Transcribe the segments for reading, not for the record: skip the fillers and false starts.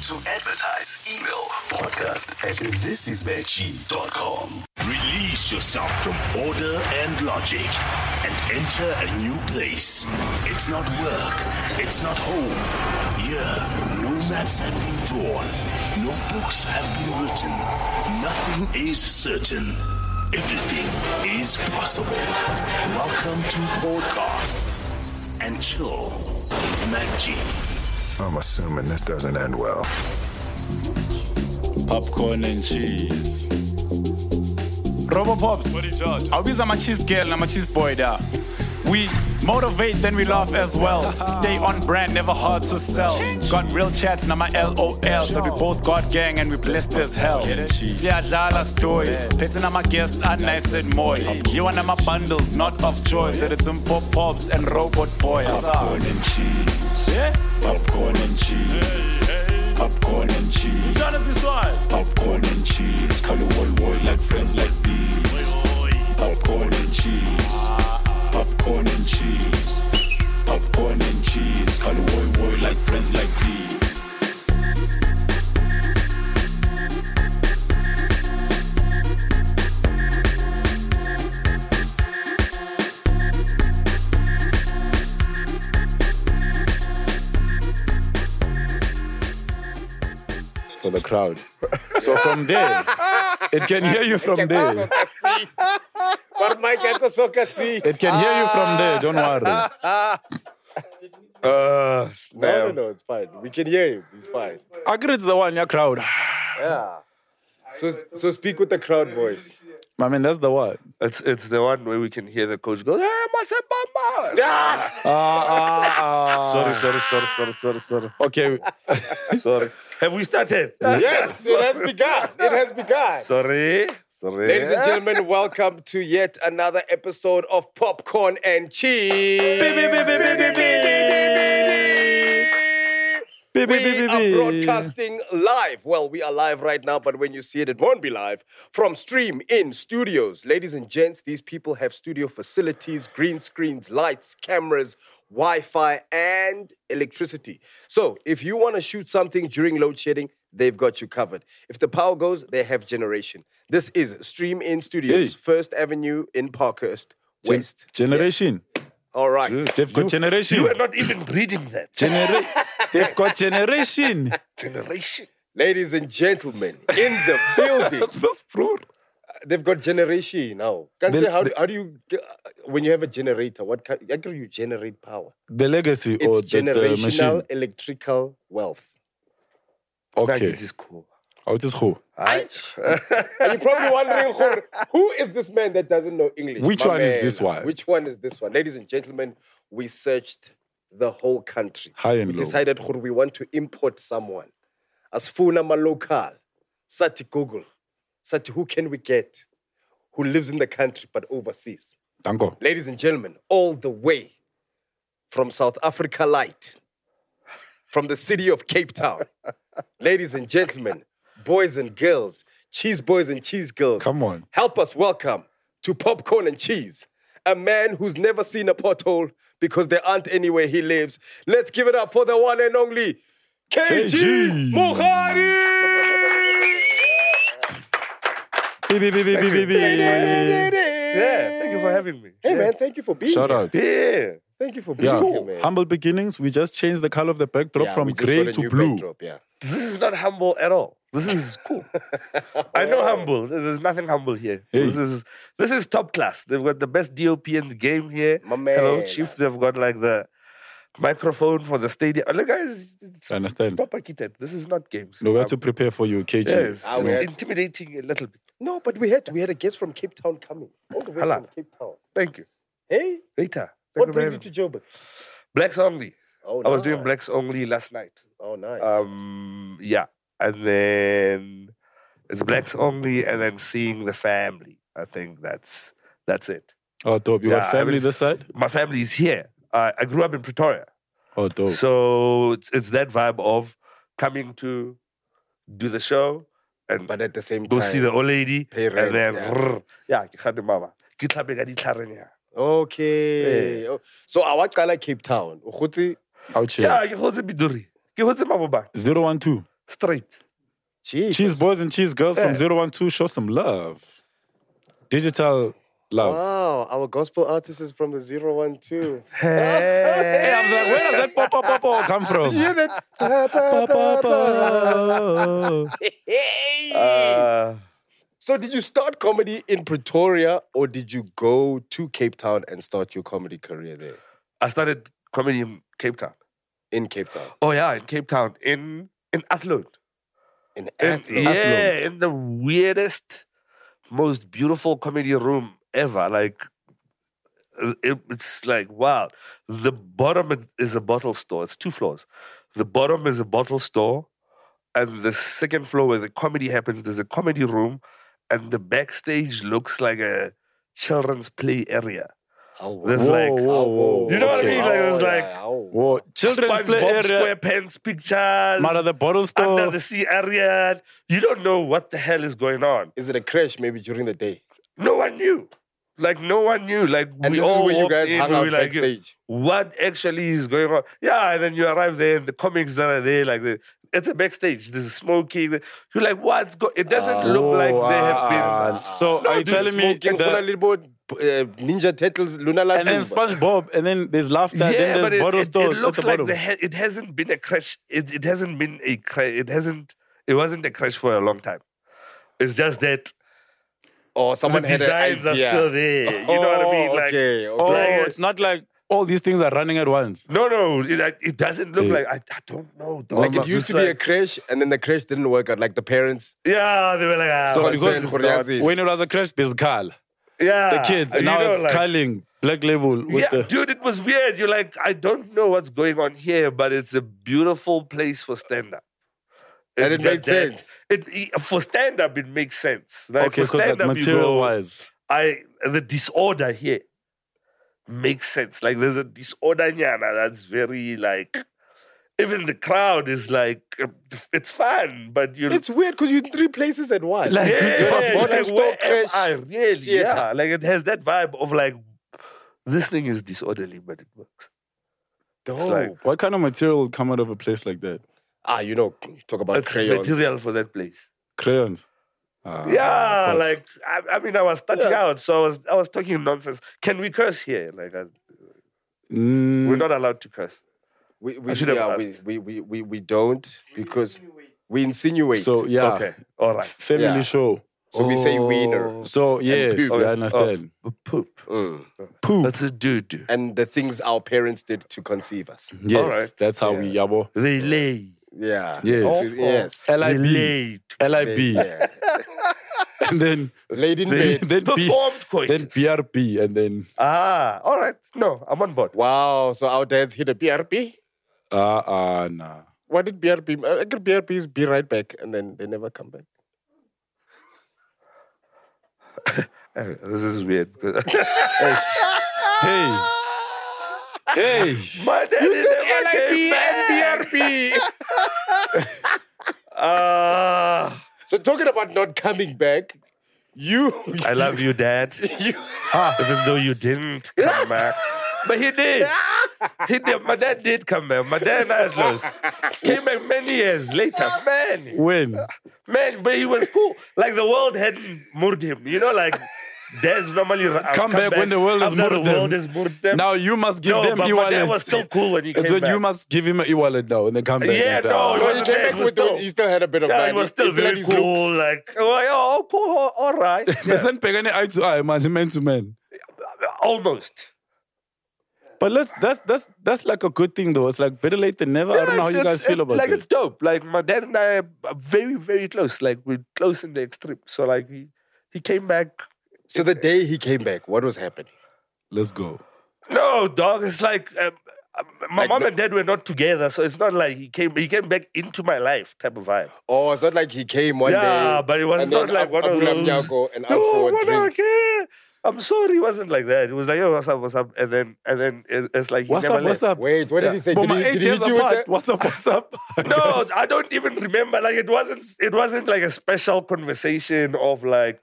To advertise, email podcast@thisisveggie.com. Release yourself from order and logic and enter a new place. It's not work. It's not home. Here, no maps have been drawn. No books have been written. Nothing is certain. Everything is possible. Welcome to Podcast and Chill. Maggie. I'm assuming this doesn't end well. Popcorn and cheese. Robo Pops. I'll be my cheese girl, I'm a cheese boy there. We motivate, then we laugh as well. Stay on brand, never hard to sell. Got real chats, now my LOL. So we both got gang and we blessed as hell. Siyadlala story. Petting on my guest, and nice and more. You and my bundles, not of joy. Said it's some pop pops and robot boys. Popcorn and cheese. Popcorn and cheese. Popcorn and cheese. Popcorn and cheese. Call it one like friends like these. Popcorn and cheese. Popcorn and cheese. Popcorn and cheese. Call it one like friends like these. For the crowd. So from there, it can hear you from there. It can hear you from there, don't worry. No, it's fine. We can hear him. He's fine. I agree it's the one, your crowd. Yeah. So speak with the crowd voice. I mean, that's the one. It's the one where we can hear the coach go, hey, Masebamba! Sorry. Okay. Sorry. Have we started? Yes, it has begun. It has begun. Sorry. Ladies and gentlemen, welcome to yet another episode of Popcorn and Cheese. We are broadcasting live. Well, we are live right now, but when you see it, it won't be live. From Stream In Studios. Ladies and gents, these people have studio facilities, green screens, lights, cameras, Wi-Fi, and electricity. So if you want to shoot something during load shedding, they've got you covered. If the power goes, they have generation. This is Stream In Studios, First Avenue in Parkhurst, West. Generation. Yes. All right. They've got generation. You are not even reading that. They've got generation. Generation. Ladies and gentlemen, in the building. That's brutal. They've got generation now. How do you, when you have a generator, how do you generate power? The legacy it's or generational the machine. Electrical wealth. That Okay. is cool. Oh, it is who? And you're probably wondering, who is this man that doesn't know English? Which one is this one? Which one is this one? Ladies and gentlemen, we searched the whole country. High and we low. decided we want to import someone. As Funa local, Sati Google. Sati, who can we get who lives in the country but overseas? Tango. Ladies and gentlemen, all the way from South Africa Light, from the city of Cape Town. Ladies and gentlemen, boys and girls, cheese boys and cheese girls. Come on. Help us welcome to Popcorn and Cheese, a man who's never seen a pothole because there aren't anywhere he lives. Let's give it up for the one and only KG Mohari! Yeah, thank you for having me. Hey, man, thank you for being Shout here. out. Yeah. Thank you for being here, man. Humble beginnings. We just changed the color of the backdrop Yeah, from we just grey got a to new blue. backdrop, yeah. This is not humble at all. This is cool. I know humble. There's nothing humble here. Hey. This is top class. They've got the best DOP in the game here. My man. Hello, Chief. They've got like the microphone for the stadium. Look, guys, it's I understand. top architect. This is not games. No, we have to prepare for you, KG. Yes, Ah, we it's had- intimidating a little bit. No, but we had a guest from Cape Town coming. All the way Hala. from Cape Town. Thank you. Hey, Later. what brings you to Joburg? Blacks only. Oh, I was doing nice. blacks only last night. Oh, nice. Yeah, and then it's blacks only, and then seeing the family. I think that's it. Oh, dope. You Yeah, got family I mean, this side? My family is here. I grew up in Pretoria, Oh, dope. so it's that vibe of coming to do the show and but at the same go time, see the old lady, pay and rent, then yeah. ke gane mama. Ke tlhape ka ditlhareng ya. Okay. Oh, so I want Cape Town. Ukhuti, Out Yeah, here. ke hotse Biduri. Ke hotse Mabopane. 012. Straight. Jeez. Cheese boys and cheese girls from 012, show some love. Digital love. Wow, our gospel artist is from the 012. Hey, I was like, where does that pop come from? Hear that? So did you start comedy in Pretoria or did you go to Cape Town and start your comedy career there? I started comedy in Cape Town. In Cape Town. Oh yeah, in Cape Town, in Athlone. In Athlone. Yeah, in the weirdest, most beautiful comedy room ever. Like, it's like, wow. The bottom is a bottle store. It's 2 floors. The bottom is a bottle store. And the second floor where the comedy happens, there's a comedy room. And the backstage looks like a children's play area. Oh, There's like, whoa. you know what I mean? Like, there's yeah, like, Whoa, children's play SpongeBob area. SquarePants pictures. Mother the bottle store. Under the sea area. You don't know what the hell is going on. Is it a crash maybe during the day? No one knew. Like, no one knew. Like, And we this is all where you walked guys in, hung we out were like, backstage. what actually is going on? Yeah, and then you arrive there, and the comics that are there, like, it's a backstage. There's smoking. You're like, what's going? It doesn't look like there have been. So No, are you dude, telling me Smoking that, Ninja Turtles, Luna and then Lagoon. SpongeBob, and then there's laughter, Yeah, then but there's bottle it stores looks at the like bottom. it hasn't been a crash. It hasn't been a crash. It wasn't a crash for a long time. It's just that Or someone the had an designs are idea. still there. You know what I mean? Like, okay. Oh, like, it's not like all these things are running at once. no, it doesn't look Yeah. like. I don't know. dog. Like it It's used to just be a like- crash, and then the crash didn't work out. Like the parents. Yeah, they were like, So what's because this Khoriazi. about? when it was a crash, it's Carl, Yeah, the kids, and you now know, it's like, Carling, Black Label. With Yeah, the, dude, it was weird. You're like, I don't know what's going on here, but it's a beautiful place for stand-up. And It's it made got that- sense. For stand-up, it makes sense. Like, okay, for because like stand-up, you material go, wise. the disorder here makes sense. Like, there's a disorder nyana that's very like, even the crowd is like, it's fun, but you're It's weird because you're in 3 places at once. Like, yeah, Bottom like, store where am crash, I really? theater. Yeah, like it has that vibe of like, this thing is disorderly, but it works. Dope. like- What kind of material would come out of a place like that? you know, talk about It's crayons. material for that place. Crayons. Yeah, but- like I mean, I was starting out, so I was talking nonsense. Can we curse here? Like, we're not allowed to curse. We I should have yeah, asked. we don't because we insinuate. So yeah, Okay, all right. family Yeah. show. So we say wiener. So yes, poop. I understand. Poop. Poop. That's a dude. And the things our parents did to conceive us. Yes, All right. that's how we yabo. They lay. Yeah. Yes. Yes. They LIB, laid. LIB, Yeah. and then Laid in bed. then Performed then coitus. BRP, and then All right. No, I'm on board. Wow. So our dads hit a BRP. nah. What did BRP? I guess BRP is be right back, and then they never come back. This is weird. Hey, hey. My daddy never came back. BRP. So talking about not coming back, I love you, Dad. Even though you didn't come back. But he did. He did. My dad did come back. My dad and I are close. Came back many years later. When? Man, but he was cool. Like the world hadn't moved him. You know, like dads normally Come back when the world has after moved the them. world has moved them. Now you must give no, them but my dad e-wallets. was still cool when he It's came when back. you must give him an e-wallet now, and then come back. Yeah, and say, no, "Ah, he No, he wasn't came there. back He was with still- he still had a bit of Yeah, money. he was still still had very his looks. cool. Like, oh, cool, all right. Yeah. Listen, pegane eye to eye, man to man. Almost. But that's like a good thing though. It's like better late than never. I don't know how you guys feel about like it. it's dope. Like my dad and I are very, very close. Like we're close in the extreme. So like he came back. So the day he came back, what was happening? Let's go. No, dog. It's like my Like mom no- and dad were not together, so it's not like he came back into my life type of vibe. Oh, it's not like he came one day. Yeah, but it was and not then like one of Abu those. Lamnyako and asked No, for a what drink. okay. I'm sorry, it wasn't like that. It was like, yo, what's up? And then it's like he What's never up? What's left. up? Wait, what did he say? But Did my he 8 hit years you with apart. the- What's up? What's up? No, I don't even remember. Like it wasn't like a special conversation of like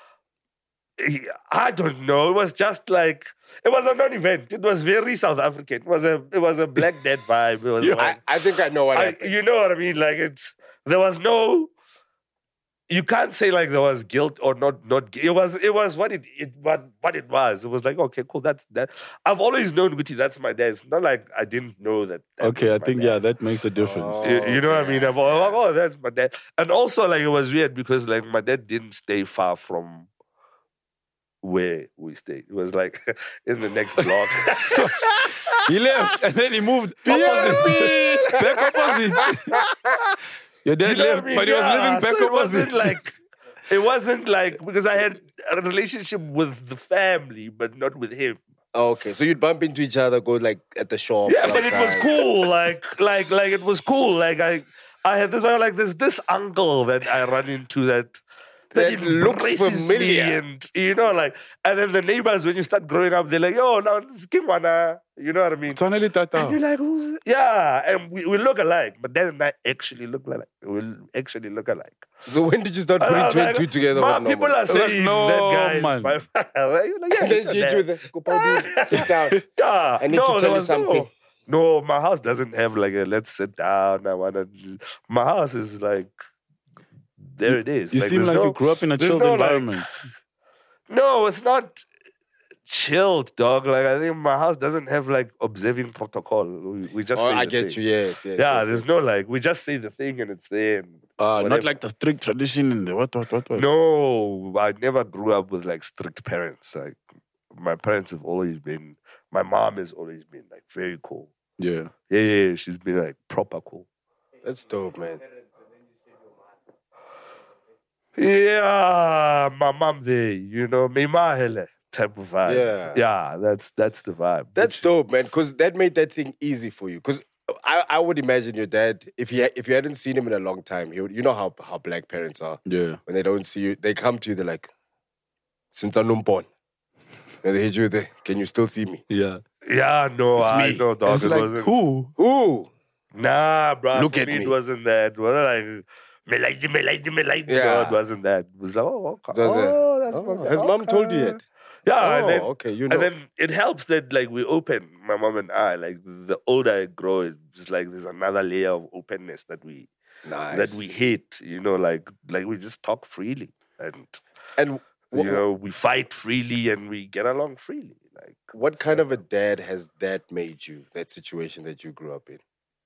I don't know. It was just like it was a non-event. It was very South African. It was a Black Dead vibe. It was like, I think I know what happened. you know what I mean? Like it's there was no. You can't say like there was guilt or not. It was what it was. It was like, okay, cool. That's that. I've always known Guti. That's my dad. It's not like I didn't know that. Okay, I was my think dad. that makes a difference. You know what I mean? I've always, oh, that's my dad. And also like it was weird because like my dad didn't stay far from where we stayed. It was like in the next block. So he left and then he moved opposite. Back opposite. Your dad You know what left, I mean? but he was Yeah, living back so opposite. it wasn't like because I had a relationship with the family, but not with him. Okay, so you'd bump into each other, go like at the shop. Yeah, but it was sometimes. cool. Like it was cool. Like I had this like this uncle that I run into that That looks embraces familiar. me and you know, like, and then the neighbors when you start growing up, they're like, "Yo, now this is Kingwana." You know what I mean? Tonally And Tata. you're like, "Who's?" Yeah, and we look alike, but then I actually look like we actually look alike. So when did you start And I putting was two and like, two together? "Ma, with people normal? are saying no, that guy man. is my father." You're like, yeah, And then he's she your hit you dad. with the Kopadi, sit down. Yeah, I need to tell there you was something. No, my house doesn't have like a let's sit down. I wanna. My house is like there it is. You seem there's like no- you grew up in a there's chilled no, like- environment. No, it's not chilled, dog. Like I think my house doesn't have like observing protocol. We just Oh, say I the get thing. you. Yes, yes. Yeah, yes, there's yes. no like we just say the thing and it's there. And Not whatever. like the strict tradition in the what. No, I never grew up with like strict parents. Like my parents have always been. My mom has always been like very cool. Yeah. Yeah, she's been like proper cool. That's dope, man. Yeah, my mom there, you know, me mahele type of vibe. Yeah. Yeah, that's the vibe. That's dope, man. Because that made that thing easy for you. Because I would imagine your dad, if you hadn't seen him in a long time, he would, you know how black parents are. Yeah. When they don't see you, they come to you. They're like, "Since I'm born," and they hit you there. Can you still see me? Yeah. Yeah, no, It's I me. know, dog. It's It like, wasn't. who? Ooh, Nah, bro. Look for at me. me. It wasn't that. It wasn't like me like you, me like you, me like you. Yeah. No, it wasn't that. It was like, oh, okay. Does it? Oh, that's Oh, my dad. has mom Okay. told you yet? Yeah, Oh, and then okay, you know. and then it helps that like we open, my mom and I. Like the older I grow, it's like there's another layer of openness that we Nice. hate. You know, like we just talk freely and And you know we fight freely and we get along freely. Like what kind of a dad has that made you? That situation that you grew up in,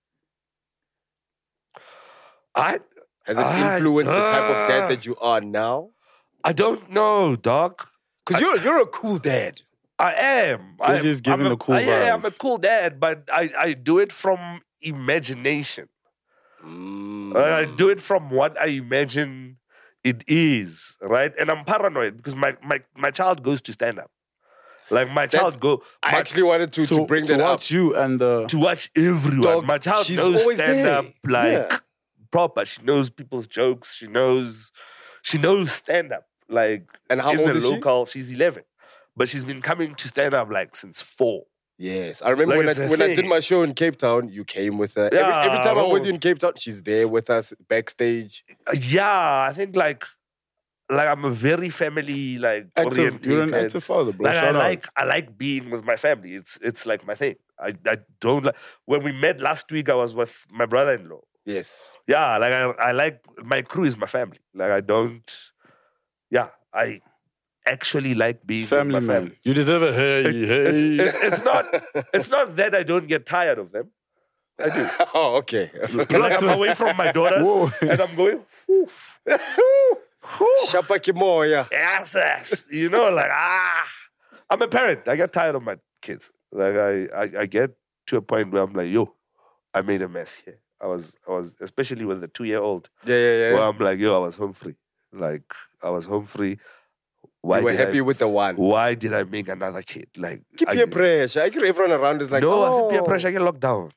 I has it influenced the type of dad Ah. that you are now? I don't know, dog. Because you're a cool dad. I am. You're just giving the cool Yeah, I'm a vibes. cool dad, but I do it from imagination. I do it from what I imagine it is, right? And I'm paranoid because my child goes to stand up. Like my child I actually wanted to bring that up. watch you and to watch everyone. Dog, my child she's knows always stand there. up like Yeah. proper. She knows people's jokes. She knows stand up like And how in old the is she? local. She's 11, but she's been coming to stand up like since 4. Yes, I remember Like, when it's a I did thing. my show in Cape Town, you came with her. Yeah, every time I'm with oh. you in Cape Town, she's there with us backstage. Yeah, I think like I'm a very family like oriented. You're an active father, bro. Like Shout out. I like being with my family. It's like my thing. I don't like when we met last week. I was with my brother-in-law. Yes. Yeah, like I like my crew is my family. Like I don't. Yeah, I actually like being Family with my man. family. You deserve a hey, hey. It's not that I don't get tired of them. I do. Oh, okay. Like I'm away from my daughters Whoa. and I'm going. Oof. Shapa Kimoya. Yes. You know, like I'm a parent. I get tired of my kids. Like I get to a point where I'm like, yo, I made a mess here. I was especially with the 2-year-old. Yeah. Where I'm like, yo, I was home free. Like I was home free. Why You were did happy with the one. Why did I make another kid? Like Keep peer pressure. I think everyone around is like, no, I oh. said peer pressure. I get locked down.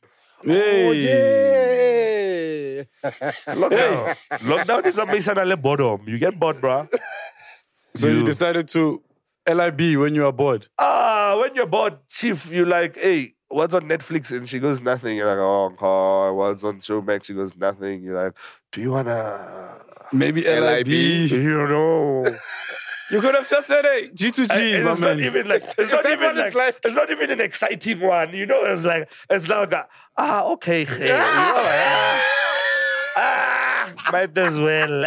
Oh, yeah. Lockdown. Lockdown is a mason and boredom. You get bored, bruh. So you decided to LIB when you are bored. When you're bored, chief, you like, hey, what's on Netflix? And she goes, nothing. You're like, oh, God. What's on Showmax? She goes, nothing. You're like, do you wanna? Maybe LIB. You know. You could have just said, hey, G2G, And my it's man. not even like it's not even an exciting one, you know. It's like okay, hey, you know, like, might as well.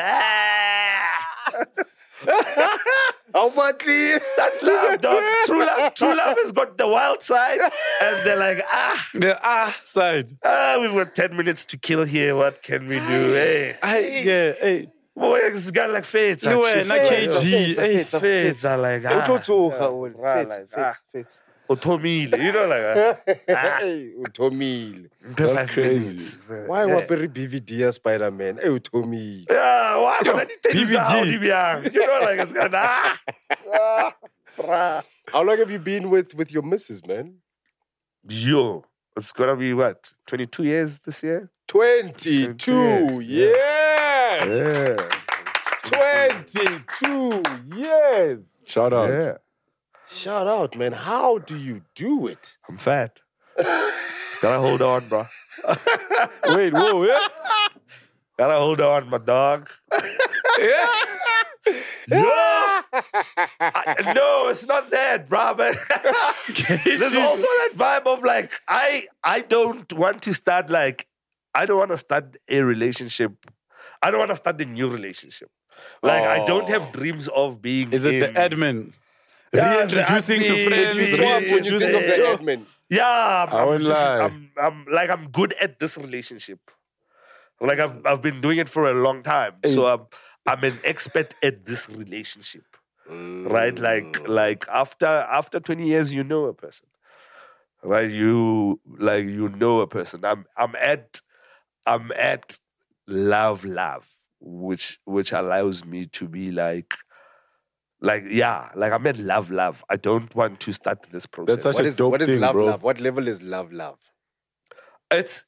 How much? That's love, dog. True love has got the wild side, and they're like, The side. we've got 10 minutes to kill here. What can we do? Hey, Hey. boy, it's got like fates. No way, not KG. Hey. Fates are like, Fates. Otomile, you know, like, Utomile. That's crazy. Why wapere BVD Spider-Man? Hey, Utomile. Yeah, why? BVG. You know, like, it's got, How long have you been with your missus, man? Yo, it's gonna be what, 22 years this year? 22 years. Yeah. 22 years. Shout out. Yeah. Shout out, man. How do you do it? I'm fat. Gotta hold on, bro. Wait, whoa, yeah? Gotta hold on, my dog. No, it's not that, bro. But there's also that vibe of like, I don't want to start like, I don't want to start a relationship. I don't want to start a new relationship. Like, I don't have dreams of being. Is it the admin? Reintroducing to friends. Reintroducing of the admin. Yeah, I won't lie. I'm good at this relationship. Like I've been doing it for a long time, so I'm an expert at this relationship, right? Like after 20 years, you know a person, right? You know a person. I'm at love, which allows me to be like I'm at love. I don't want to start this process. That's such a dope What is thing, love, bro. love? What level is love, love? It's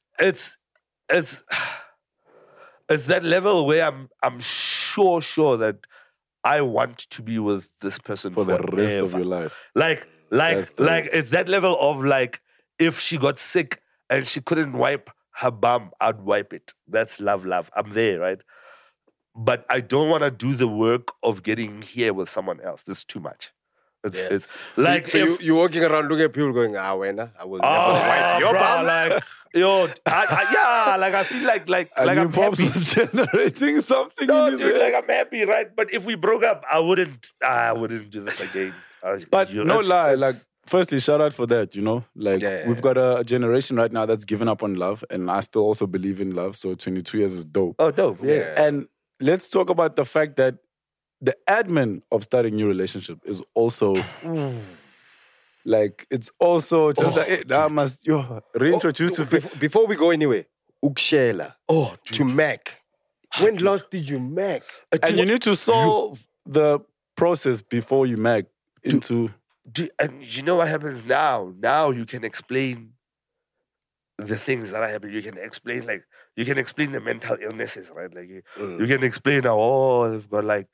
that level where I'm sure that I want to be with this person For the rest of forever. your life. Like it's that level of like, if she got sick and she couldn't wipe her bum, I'd wipe it. That's love. I'm there, right? But I don't want to do the work of getting here with someone else. This is too much. It's like, So you're walking around looking at people going, I will never wipe your bums. I feel like I'm Pops happy. was generating something No, in his dude, head. like I'm happy, right? But if we broke up, I wouldn't do this again. But no lie, like, firstly, shout out for that, you know? Like, Yeah. we've got a generation right now that's given up on love, and I still also believe in love, so 22 years is dope. Oh, dope. Yeah. And let's talk about the fact that the admin of starting a new relationship is also... Like, it's also just like, I must reintroduce to... Before we go anywhere, Ukshela to Mac. When last did you Mac? And you need to solve the process before you Mac into... And you know what happens now? Now you can explain the things that are happening. You can explain the mental illnesses, right? Like you can explain how they've got like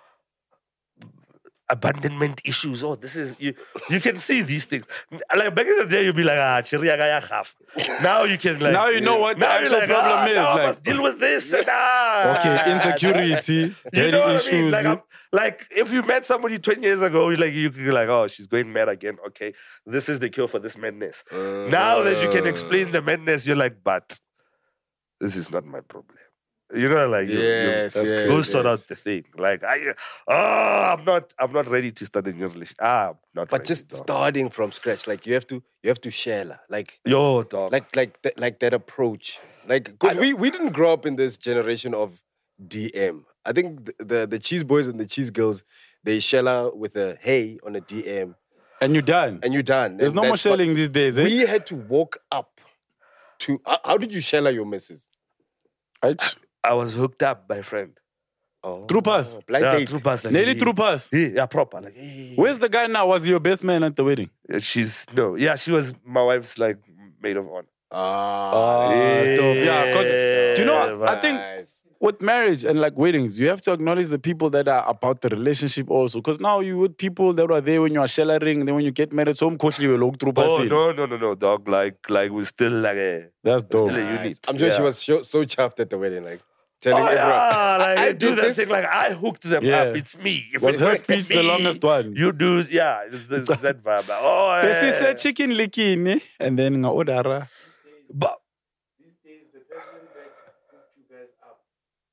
abandonment issues. Oh, this is you can see these things. Like back in the day, you'd be like, chiriya half. Now you can like, Now you know what the actual problem is. Now I Like, must deal with this. And, okay, insecurity, you daddy know what issues. I mean? Like if you met somebody 20 years ago, you could be like, oh, she's going mad again. Okay, this is the cure for this madness. Now that you can explain the madness, you're like, but this is not my problem. You know, like go sort out the thing. Like I'm not ready to start a new relationship. I'm not. But ready, just dog. starting from scratch, like you have to share, like Yo, dog. like that approach, like because we didn't grow up in this generation of DM. I think the cheese boys and the cheese girls, they shell out with a hey on a DM, And you're done. and you're done. There's And no more that's what- shelling these days, eh? We had to walk up to. How did you shell out your missus? I was hooked up by a friend. Oh, Through pass. blind Yeah, date. through pass, like, Nearly through pass. Yeah, proper. Like, hey. Where's the guy now? Was he your best man at the wedding? She was my wife's like maid of honor. Ah, Dope. Yeah, because do you know what? I think nice. with marriage and like weddings, you have to acknowledge the people that are about the relationship also. Because now you with people that are there when you are sharing, then when you get married, so mostly you look through Oh passing. no, dog. Like we're still like That's dope. still a unit. I'm sure she Yeah. was so chuffed at the wedding, like telling Oh, everyone. yeah, like I I do did that this. thing. Like I hooked them Yeah. up. It's me. If Was it her worked for speech the me, longest one? You do, yeah. It's that vibe. Like, oh, This is yeah. a chicken licking, and then nga order. But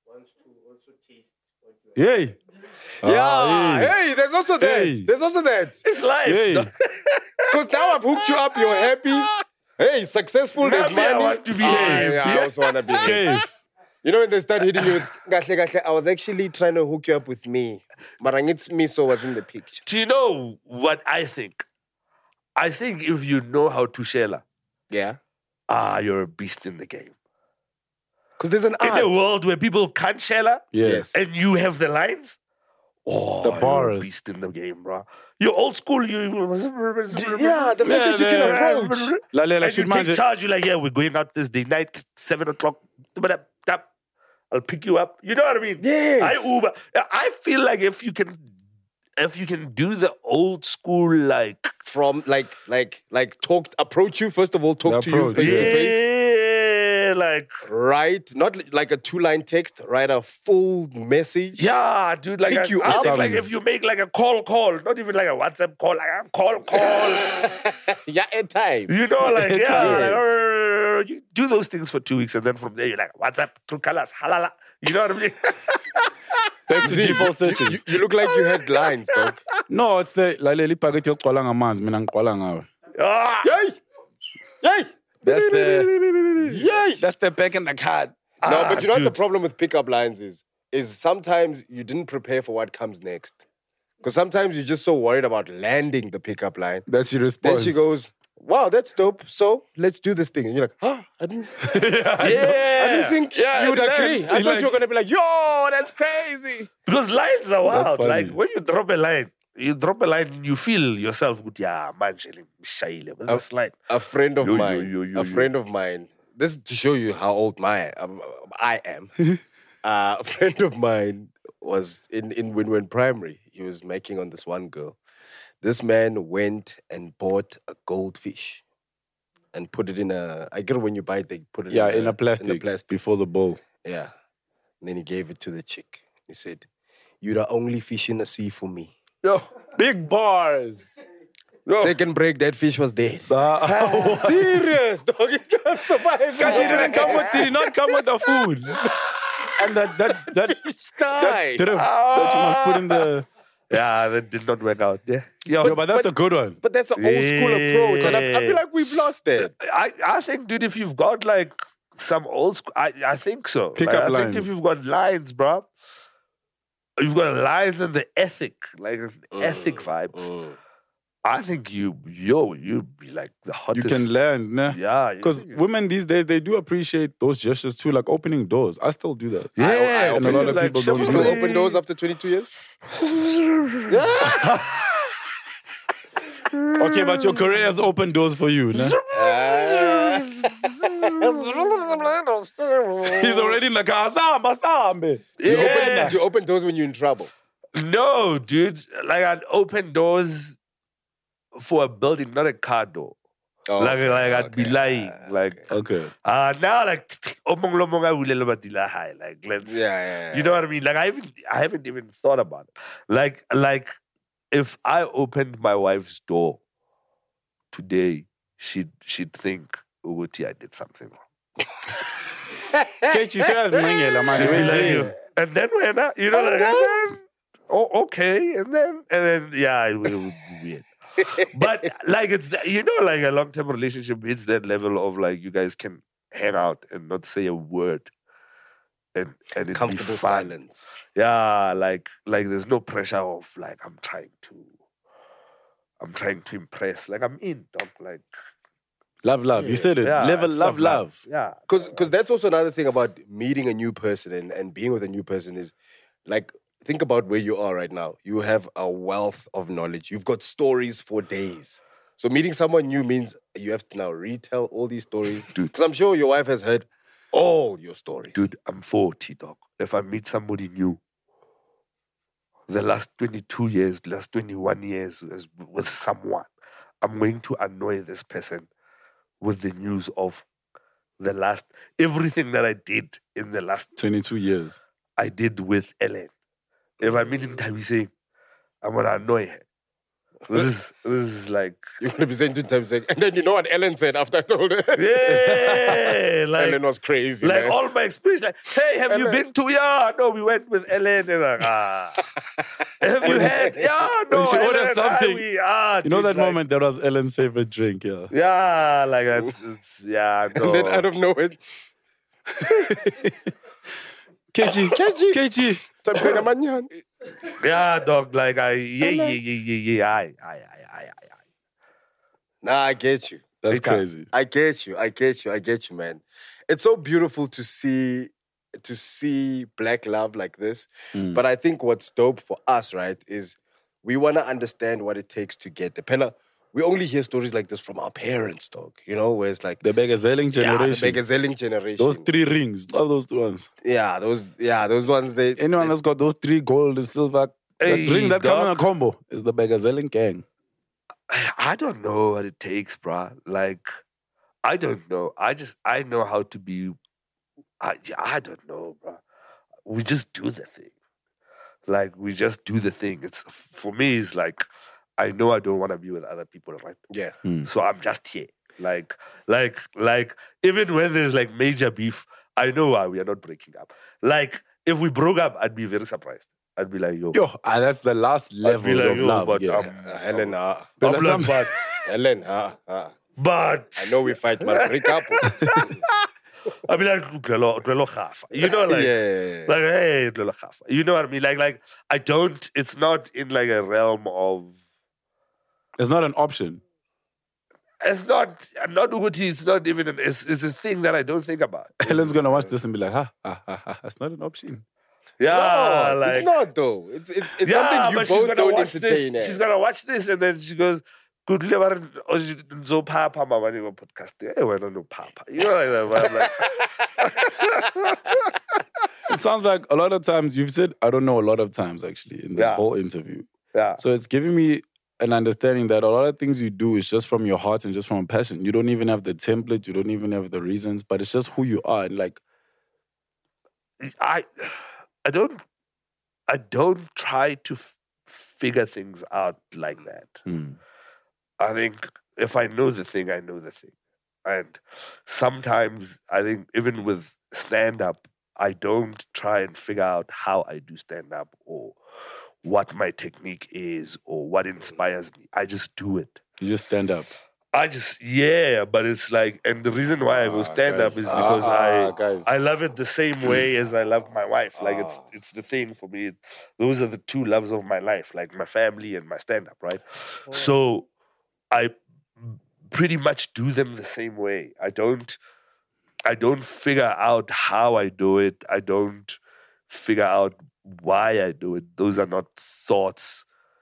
Yay. Yeah. Hey, there's also that. Hey. There's also that. It's life. Yay. Because now I've hooked you up. You're happy. Hey, successful. There's Maybe I money. want to be Ah, happy. yeah, I also want to be happy. Cave. You know when they start hitting you with gahle gahle, I was actually trying to hook you up with me. But it's me, so was in the picture. Do you know what I think? I think if you know how to share, Yeah. you're a beast in the game. Because there's an In a art. world where people can't share, Yes. and you have the lines, The you're a bars. beast in the game, bro. You're old school. Yeah, the fact that you can approach. Lalela, And you should take charge. You're like, yeah, we're going out this day night, 7 o'clock. I'll pick you up. You know what I mean? Yes. I Uber. I feel like if you can do the old school like From approach you, first of all, talk The to you approach, face to face. yeah, like Right? Not like a 2-line text, write a full message. yeah, dude. Like Pick you I up. think like if you make like a call, not even like a WhatsApp call, like a call. Yeah, at time. You know, like Yes. you do those things for 2 weeks, and then from there you're like WhatsApp, true colors, halala. You know what I mean? Back to default settings. You look like you had lines, dog. No, it's the lalela ipakethi yokuqala ngamanzi mina ngiqwala ngawe. Ah, Yay! Yay! That's the back in the card. No, but you know what the dude. problem with pickup lines is sometimes you didn't prepare for what comes next. Because sometimes you're just so worried about landing the pickup line. That's your Then response. she goes, wow, that's dope. So let's do this thing. And you're like, I didn't think you would agree. I thought you were going to be like, yo, that's crazy. because lines are wild. funny. Like when you drop a line, you feel yourself good. Yeah, man, shy with this line. A friend of Yo, yo, mine, yo, yo, a yo. friend of mine, this is to show you how old I am. A friend of mine was in Winwin Primary. He was making on this one girl. This man went and bought a goldfish and put it in I get it when you buy it, they put it in a plastic before the bowl. Yeah. And then he gave it to the chick. He said, you're the only fish in the sea for me. Yo, big bars. Second break, that fish was dead. Serious, dog. It can't survive. Did he not come with the food? And that died. drip that you must put in the... Yeah, that did not work out. Yeah, Yo, but that's a good one. But that's an old school approach. And I feel like we've lost that. I think, dude, if you've got like some old school, I think so. Pick Like, up I lines. think if you've got lines, bro, you've got lines and the ethic, like ethic vibes. I think you'd be like the You hottest. can learn, nah? Yeah, Because women these days, they do appreciate those gestures too, like opening doors. I still do that. Yeah, and a lot of like, people don't You do still that. open doors after 22 years? Okay, but your career has opened doors for you, nah? He's already in the car. Sambe. Do you open doors when you're in trouble? No, dude. Like I'd open doors for a building, not a car door. Oh, Like I'd be lying. Like Okay. now like like let's Yeah. you know what I mean? Like I haven't even thought about it. Like if I opened my wife's door today, she'd think Uguti I did something wrong. Kechi says Mangela, She'd be man. like, and then when you know like and then, oh okay, and then yeah, it would be weird. But like it's you know like a long-term relationship, it's that level of like you guys can hang out and not say a word and it'd Comfortable be fun. silence. Yeah, like there's no pressure of like I'm trying to impress. Like I'm in, dog. Like Love. You said it. yeah, Level, it's love. Yeah, Because that's also another thing about meeting a new person and being with a new person is like, think about where you are right now. You have a wealth of knowledge. You've got stories for days. So meeting someone new means you have to now retell all these stories. Because I'm sure your wife has heard all your stories. dude, I'm 40, dog. If I meet somebody new, the last 22 years, last 21 years with someone, I'm going to annoy this person with the news of everything that I did in the last 22 years. I did with Ellen. If I meet in Tabise, I'm going to annoy her. This is like, You're going to be saying 2 times, and then you know what Ellen said after I told her? yeah, like, Ellen was crazy, like man. all my experience, like, hey, have you Ellen. been to? Yeah, no, we went with Ellen. And like, have you had? Yeah, no, When she Ellen orders and I, something, we, You know dude, that like, moment that was Ellen's favorite drink, yeah. Yeah, like yeah, no. And then out of nowhere, KG. I'm saying, "Amanyan." Yeah, dog, like I. Nah, I get you. That's crazy. I get you, man. It's so beautiful to see black love like this. But I think what's dope for us, right, is we want to understand what it takes to get the Pella. We only hear stories like this from our parents, dog. You know, where it's like The Begazelling generation. the Begazelling generation. Those 3 rings, all those ones. those ones. Anyone that's got those 3 gold and silver, Hey, that ring that come in a dog. combo is the Begazelling gang. I don't know what it takes, bruh. Like, I don't know. I know how to be. I don't know, bruh. We just do the thing. Like, we just do the thing. It's for me. It's like, I know I don't want to be with other people, right? Yeah. So I'm just here. Like, even when there's like major beef, I know why we are not breaking up. Like, if we broke up, I'd be very surprised. I'd be like, yo. That's the last I'd be level like, of yo, love. but Yeah. Helen, But I'm some- like, but, Helen, but I know we fight, but break up. I'd be like, "Tlelo gafa." You know, like, Yeah. like, hey, tlelo gafa. You know what I mean? Like, I don't. It's not in like a realm of. It's not an option. It's not Uguti. It's not even. It's a thing that I don't think about. Helen's gonna watch this and be like, that's not an option. Yeah, No, like it's not though. It's yeah, something you but she's both gonna don't watch entertain. this. She's gonna watch this, and then she goes, "Good liver, zo papa mama ni podcast. Hey, why don't know papa? You know like that." I'm like, It sounds like a lot of times you've said, I don't know, a lot of times actually in this Yeah. whole interview. yeah, So it's giving me an understanding that a lot of things you do is just from your heart and just from a passion. You don't even have the template, you don't even have the reasons, but it's just who you are. And like, I don't try to figure things out like that. I think if I know the thing, I know the thing. And sometimes I think even with stand-up, I don't try and figure out how I do stand-up or what my technique is or what inspires me. I just do it. you just stand up. But it's like, and the reason why I go stand-up guys. is because Guys. I love it the same way as I love my wife. Like it's the thing for me. Those are the 2 loves of my life, like my family and my stand-up, right? So I pretty much do them the same way. I don't figure out how I do it. I don't figure out why I do it. Those are not thoughts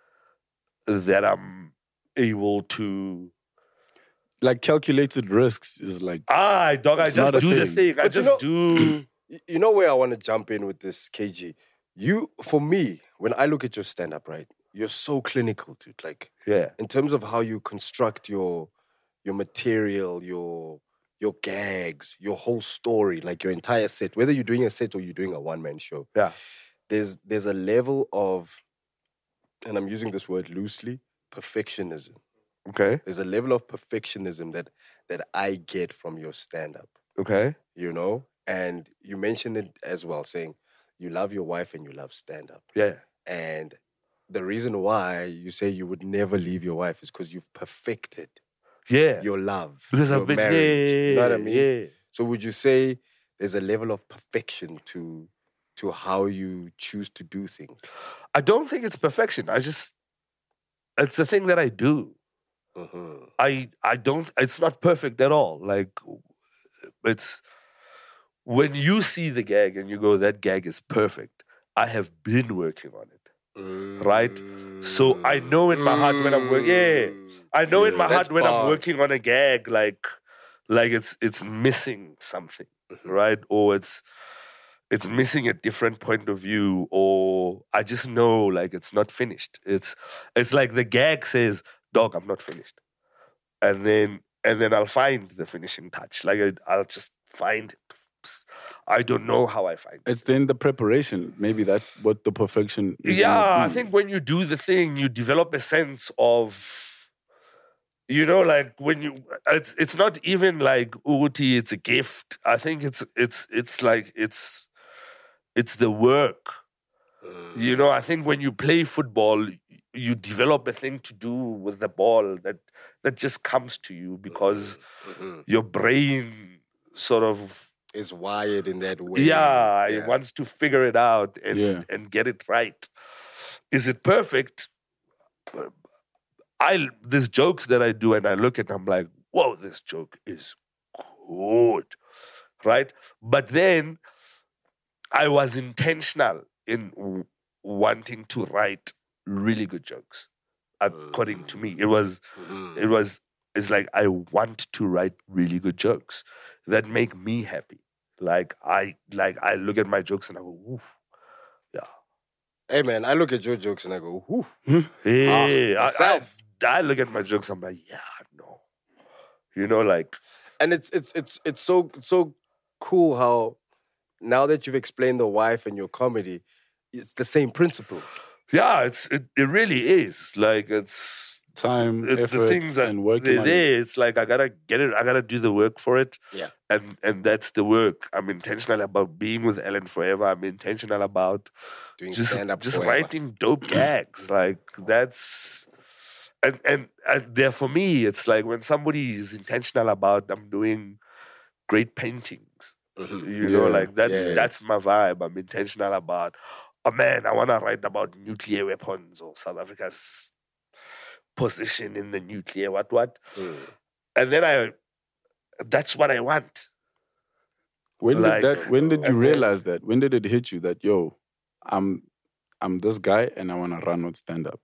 that I'm able to. Like calculated risks is like, I It's not just a do the thing. thing. I But you just know- do. You know where I want to jump in with this, KG? For me, when I look at your stand-up, right, you're so clinical, dude. Like, Yeah. in terms of how you construct your material, your gags, your whole story, like your entire set, whether you're doing a set or you're doing a one-man show, Yeah. there's a level of, and I'm using this word loosely, perfectionism. Okay. There's a level of perfectionism that I get from your stand-up, Okay. you know? And you mentioned it as well, saying you love your wife and you love stand-up. Yeah. And the reason why you say you would never leave your wife is because you've perfected Yeah. your love, Because your I've been marriage. You know what I mean? Yeah. So would you say there's a level of perfection to how you choose to do things? I don't think it's perfection. It's the thing that I do. Mm-hmm. I don't, it's not perfect at all. Like, it's, when you see the gag and you go, that gag is perfect, I have been working on it. Right? So I know in my heart when I'm working, I know in my heart That's when I'm bars. working on a gag, like it's missing something, right? Or it's missing a different point of view, or I just know like it's not finished. It's like the gag says, "Dog, I'm not finished," and then I'll find the finishing touch. Like I'll just find it, I don't know how I find it. It's in the preparation. Maybe that's what the perfection is. Yeah, I think when you do the thing, you develop a sense of, you know, like when you, it's not even like Uti, it's a gift. I think it's the work. You know, I think when you play football, you develop a thing to do with the ball that just comes to you because your brain sort of is wired in that way. Yeah, it wants to figure it out and get it right. Is it perfect? There's jokes that I do and I look at and I'm like, whoa, this joke is good, right? But then I was intentional in wanting to write really good jokes. According to me, it's like I want to write really good jokes that make me happy. Like I look at my jokes and I go, ooh, yeah. Hey man, I look at your jokes and I go, ooh. Yeah, myself. I look at my jokes. I'm like, yeah, no, you know, like, and it's so cool how now that you've explained the wife and your comedy, it's the same principles. Yeah, it really is. Like it's time, effort, the things that and working they're on there. It's like I gotta get it. I gotta do the work for it. Yeah, and that's the work. I'm intentional about being with Ellen forever. I'm intentional about doing just stand-up just forever. writing dope gags. Like that's and there for me, it's like when somebody is intentional about I'm doing great paintings. You know, like that's my vibe. I'm intentional about. Oh man, I want to write about nuclear weapons or South Africa's position in the nuclear what. And then that's what I want. When did you realize that? When did it hit you that, yo, I'm this guy and I want to run with stand-up?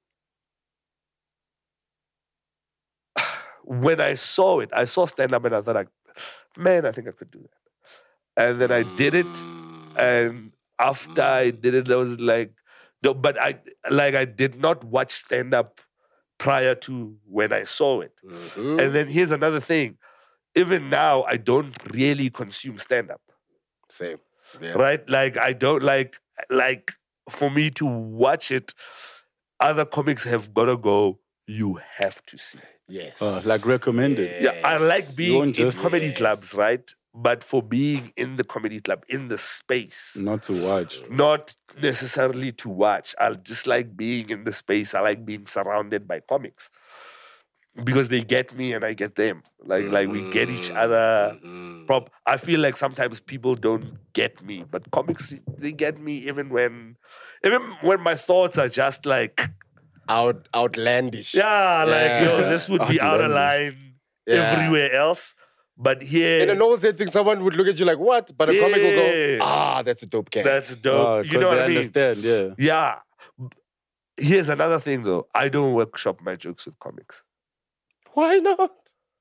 When I saw stand-up and I thought, like, man, I think I could do that. And then I did it. And after I did it, I was like, no, but I did not watch stand-up prior to when I saw it. And then here's another thing. Even now, I don't really consume stand-up. Same. Yeah. Right? Like, I don't like for me to watch it, other comics have got to go, you have to see. Yes. Like recommended. Yes. Yeah, I like being in comedy Yes. clubs, right? But for being in the comedy club, in the space. Not to watch. Not necessarily to watch. I just like being in the space. I like being surrounded by comics. Because they get me and I get them. Like we get each other. I feel like sometimes people don't get me, but comics, they get me even when my thoughts are just like outlandish. yeah, like yo, this would be out of Outlandish. line Yeah. everywhere else. But here In a normal setting, someone would look at you like, what? But a comic will go, that's a dope gag. that's dope. You know what I mean? Understand, yeah. Yeah. Here's another thing though. I don't workshop my jokes with comics. Why not?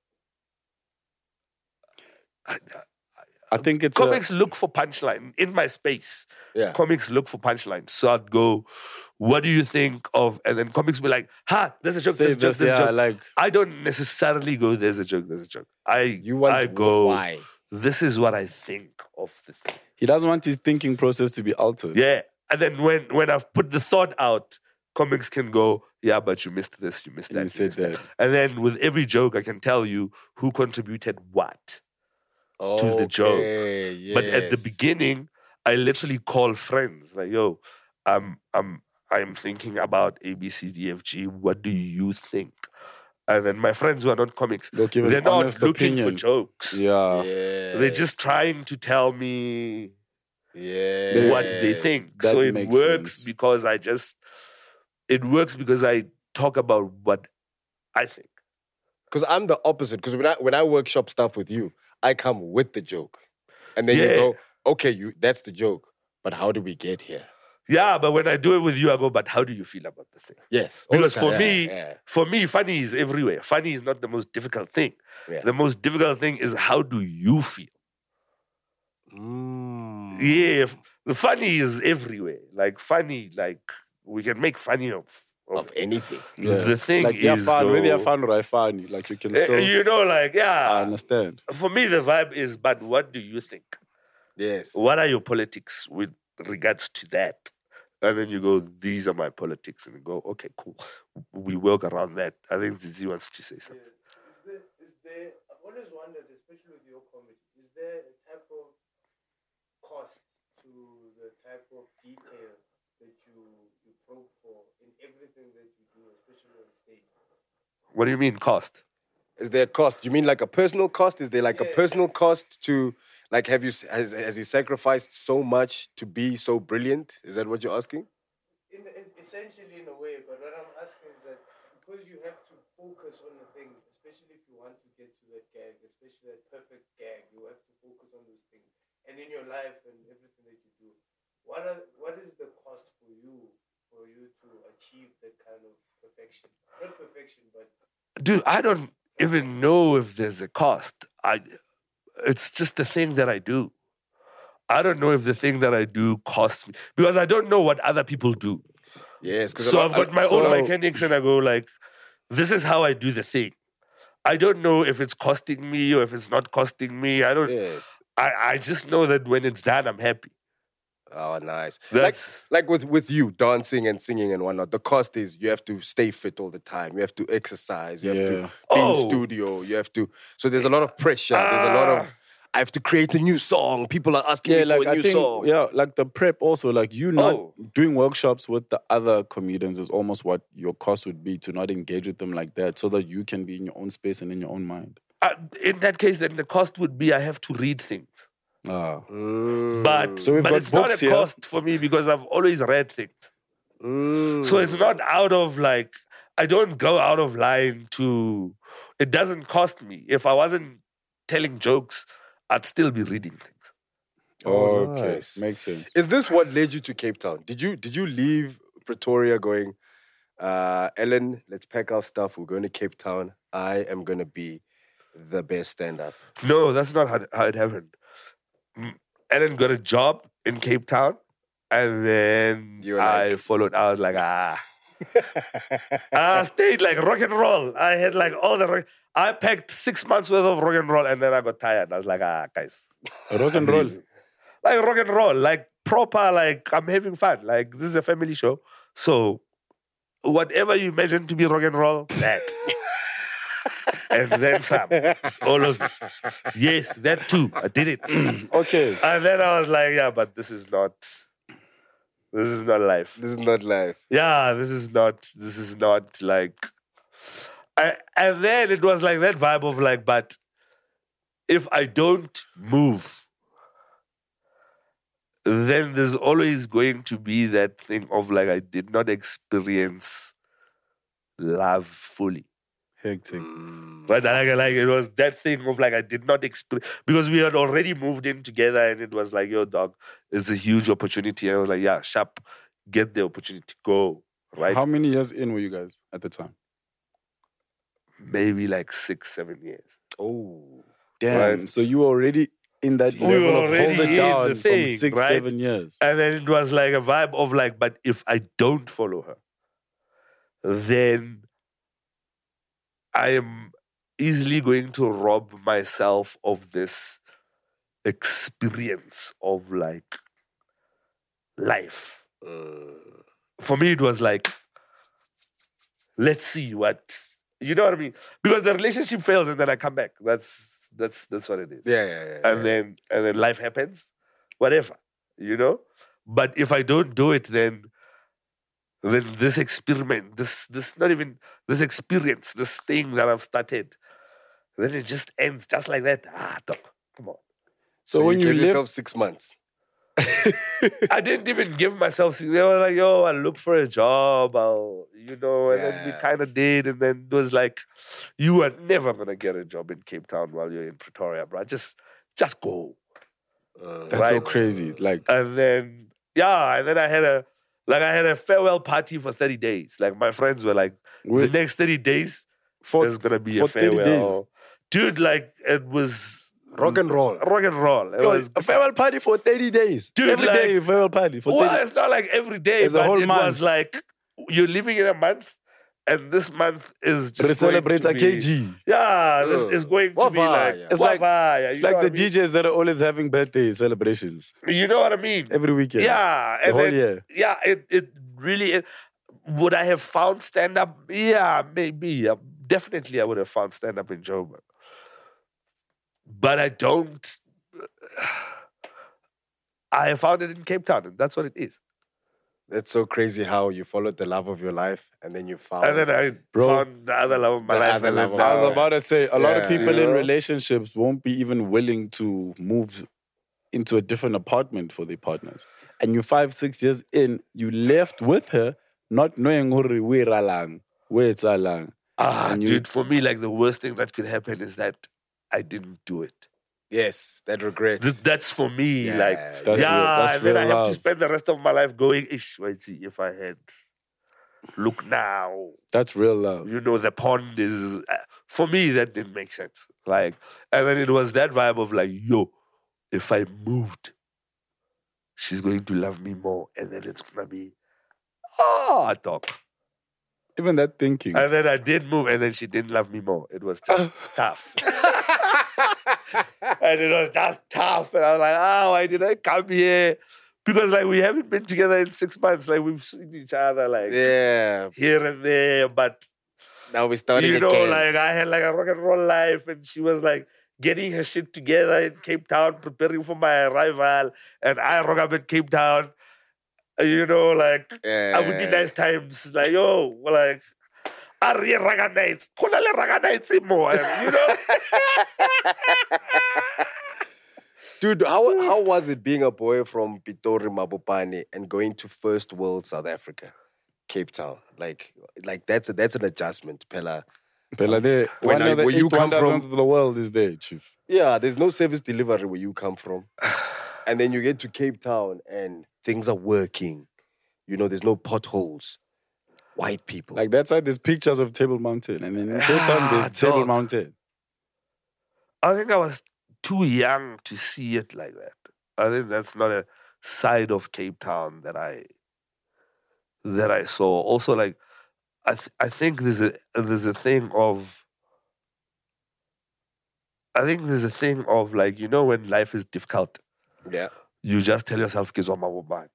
I think it's Comics look for punchline in my space. Yeah. Comics look for punchline. So I'd go, what do you think of? And then comics be like, there's a joke, say there's a joke, this, there's a yeah, joke. like I don't necessarily go, there's a joke, there's a joke. I go, why? this is what I think of the thing. he doesn't want his thinking process to be altered. Yeah. And then when I've put the thought out, comics can go, yeah, but you missed this, you missed that. You said missed that. that. And then with every joke, I can tell you who contributed what to the joke. Okay, But at the yes. beginning, I literally call friends like, yo, I'm thinking about ABCDFG. What do you think? And then my friends who are not comics, They'll give an they're not honest looking for opinion. jokes. Yeah. They're just trying to tell me Yeah. what they think. That So it makes works sense. because I talk about what I think. Because I'm the opposite. Because when I workshop stuff with you, I come with the joke. And then you Yeah. go, okay, that's the joke. But how do we get here? Yeah, but when I do it with you, I go, but how do you feel about the thing? Yes. all the Because time. for me, funny is everywhere. Funny is not the most difficult thing. Yeah. The most difficult thing is how do you feel? Mm. Yeah, the funny is everywhere. Like funny, like we can make funny of Of anything. The thing like, they're is, fun, whether though, they're fun or I find like you can still you know, like I yeah. understand. For me, the vibe is, but what do you think? Yes. What are your politics with regards to that? And then you go, these are my politics. And you go, okay, cool. We work around that. I think Zizi wants to say something. Is there, I've always wondered, especially with your comedy, is there a type of cost to the type of detail that you probe for in everything that you do, especially on stage? What do you mean cost? Is there a cost? You mean like a personal cost? Is there like a personal cost to, like, has he sacrificed so much to be so brilliant? Is that what you're asking? Essentially, in a way, but what I'm asking is that because you have to focus on the thing, especially if you want to get to that gag, especially that perfect gag, you have to focus on those things. And in your life and everything that you do, what is the cost for you to achieve that kind of perfection? Not perfection, but... Dude, I don't even know if there's a cost. It's just the thing that I do. I don't know if the thing that I do costs me because I don't know what other people do. Yes, so I've got my own mechanics and I go like, this is how I do the thing. I don't know if it's costing me or if it's not costing me. I don't. Yes. I just know that when it's done, I'm happy. Oh, nice. That's like with you dancing and singing and whatnot. The cost is you have to stay fit all the time. You have to exercise. You have to be in studio. You have to. So there's a lot of pressure. There's a lot of. I have to create a new song. People are asking me for a new song. Yeah, like the prep also. Like you not doing workshops with the other comedians is almost what your cost would be to not engage with them like that, so that you can be in your own space and in your own mind. In that case, then the cost would be I have to read things. But so but it's not a cost for me because I've always read things. So it's not out of like, I don't go out of line to, it doesn't cost me. If I wasn't telling jokes, I'd still be reading things. Okay, nice. Makes sense. Is this what led you to Cape Town? Did you leave Pretoria going, Ellen, let's pack our stuff, we're going to Cape Town, I am going to be the best stand-up? No, that's not how it happened. Ellen got a job in Cape Town, and then I followed. I was like, I stayed like rock and roll. I had like all the rock. I packed 6 months worth of rock and roll, and then I got tired. I was like, guys. Rock and roll? Like rock and roll, like proper, like I'm having fun. Like this is a family show. So whatever you imagine to be rock and roll, that. And then some. All of it. Yes, that too. I did it. Okay. And then I was like, yeah, but this is not life. This is not life. Yeah, this is not like... and then it was like that vibe of like, but if I don't move, then there's always going to be that thing of like, I did not experience love fully. Hectic. But like it was that thing of like I did not experience, because we had already moved in together and it was like, yo, dog, it's a huge opportunity. And I was like, yeah, sharp, get the opportunity, go. Right? How many years in were you guys at the time? Maybe like 6-7 years. Oh, damn. Right. So you were already in that level of hold it down for 6-7 years. And then it was like a vibe of like, but if I don't follow her, then I am easily going to rob myself of this experience of like life. For me, it was like, let's see what, you know what I mean? Because the relationship fails and then I come back. That's what it is. Yeah. And then life happens, whatever, you know? But if I don't do it, then this experiment, this experience, this thing that I've started, then it just ends just like that. Dog, come on. So when you gave yourself 6 months? I didn't even give myself 6 months. They were like, yo, I'll look for a job, and then we kind of did, and then it was like, you are never going to get a job in Cape Town while you're in Pretoria, bro. Just go. That's so crazy. And then I had a farewell party for 30 days. Like, my friends were like, the next 30 days, there's going to be a farewell. Dude, like, it was... Rock and roll. It was a farewell party for 30 days. Dude, every day a farewell party for 30 days. Well, it's not like every day, it's a whole month. Was like, you're living in a month, And this month is just But it celebrates a going to be- KG. Yeah, this is going to be like Wavaya. It's like- Wavaya, It's you know like the what I mean? DJs that are always having birthday celebrations You know what I mean? every weekend. Yeah, The whole then, year. Yeah, it really. Would I have found stand up? Yeah, maybe. Definitely, I would have found stand up in Joburg. But I don't. I found it in Cape Town, and that's what it is. That's so crazy how you followed the love of your life and then you found. And then I Bro. found the other love of my The life. other And love then of I my was life. about to say, a lot of Yeah. people in Yeah. relationships won't be even willing to move into a different apartment for their partners. And you 5-6 years in, you left with her, not knowing where it's alang. And you- dude, for me, like the worst thing that could happen is that I didn't do it. Yes, that regret. That's for me. Yeah, like, that's real- that's and then I real have to love. spend the rest of my life going, ish, wait, see, if I had, look now, That's real love. you know, the pond is, for me, that didn't make sense. Like, and then it was that vibe of like, yo, if I moved, she's going to love me more. And then it's going to be, dog. Even that thinking. And then I did move, and then she didn't love me more. It was just tough. And it was just tough. And I was like, why did I come here? Because like we haven't been together in 6 months. Like we've seen each other like yeah. here and there. But Now we're starting you know, again. like I had like a rock and roll life, and she was like getting her shit together in Cape Town, preparing for my arrival. And I rock up in Cape Town. You know, like I would do nice times. Like, yo, like Are raga nights. Konale raga nights more. You know? Dude, how was it being a boy from Pitori Mabopane and going to first world South Africa, Cape Town? Like that's an adjustment, Pella. Pela, there, one of the where you 8 come wonders from- of the world is there, Chief. Yeah, there's no service delivery where you come from. And then you get to Cape Town and things are working. You know, there's no potholes. White people. Like that side, there's pictures of Table Mountain, and then in Cape Town, there's Table dog. Mountain. I think I was too young to see it like that. I think that's not a side of Cape Town that I saw. Also, like I think there's a thing of like, you know, when life is difficult, yeah. you just tell yourself, "Kizoma woman."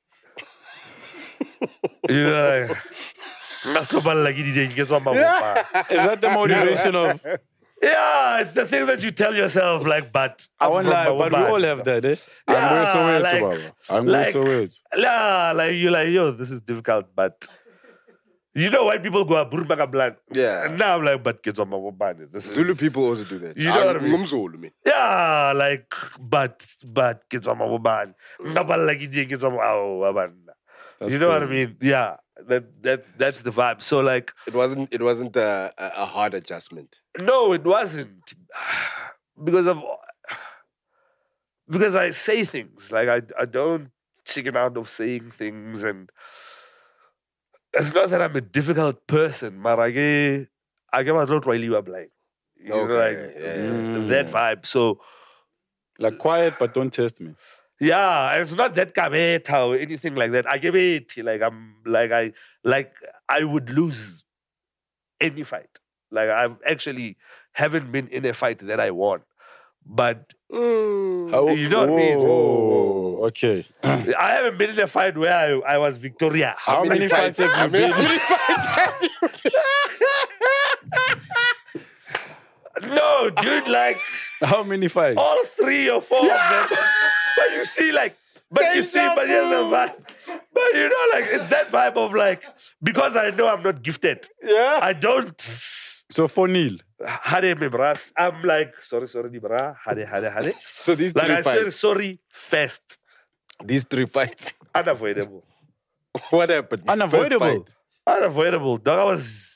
You know, like, "Ngaskobala like DJ, kizoma woman." Is that the motivation of? Yeah, it's the thing that you tell yourself, like, but I I'm won't from lie, but we Mabopane. all have that, eh? I'm Yeah, going so weird, like- Baba. I'm going like- so weird. Yeah, like you're like, yo, this is difficult, but you know, white people go Burmaga bland. Yeah. And now I'm like, but kids on my body. This is Zulu people also do that. You know what I mean? Ngumzulu, man. Yeah, like, but kids on my body. Ngabala like kids on my That's You know what I crazy. mean? Yeah. That's the vibe. So like, It wasn't a hard adjustment. no, it wasn't. Because I say things. Like I don't chicken out of saying things, and it's not that I'm a difficult person, but I get a lot really blind. You know, Okay, like yeah. that vibe. So Like quiet, but don't test me. yeah, it's not that kabeta or anything like that. I give it like I would lose any fight. Like I actually haven't been in a fight that I won. But How, You know what I mean? Whoa, okay. I haven't been in a fight where I was victorious. How many fights have you been in? No, dude, like How many fights? all 3 or 4 of them. But you see, like, but here's the vibe. But you know, like, it's that vibe of like, because I know I'm not gifted. Yeah. I don't. So 4-0. Hade me bras. I'm like, sorry, di bra. Hade. So these Like three I said, fights. sorry, first. These 3 fights. Unavoidable. What happened? Unavoidable. First fight. Unavoidable. Dog,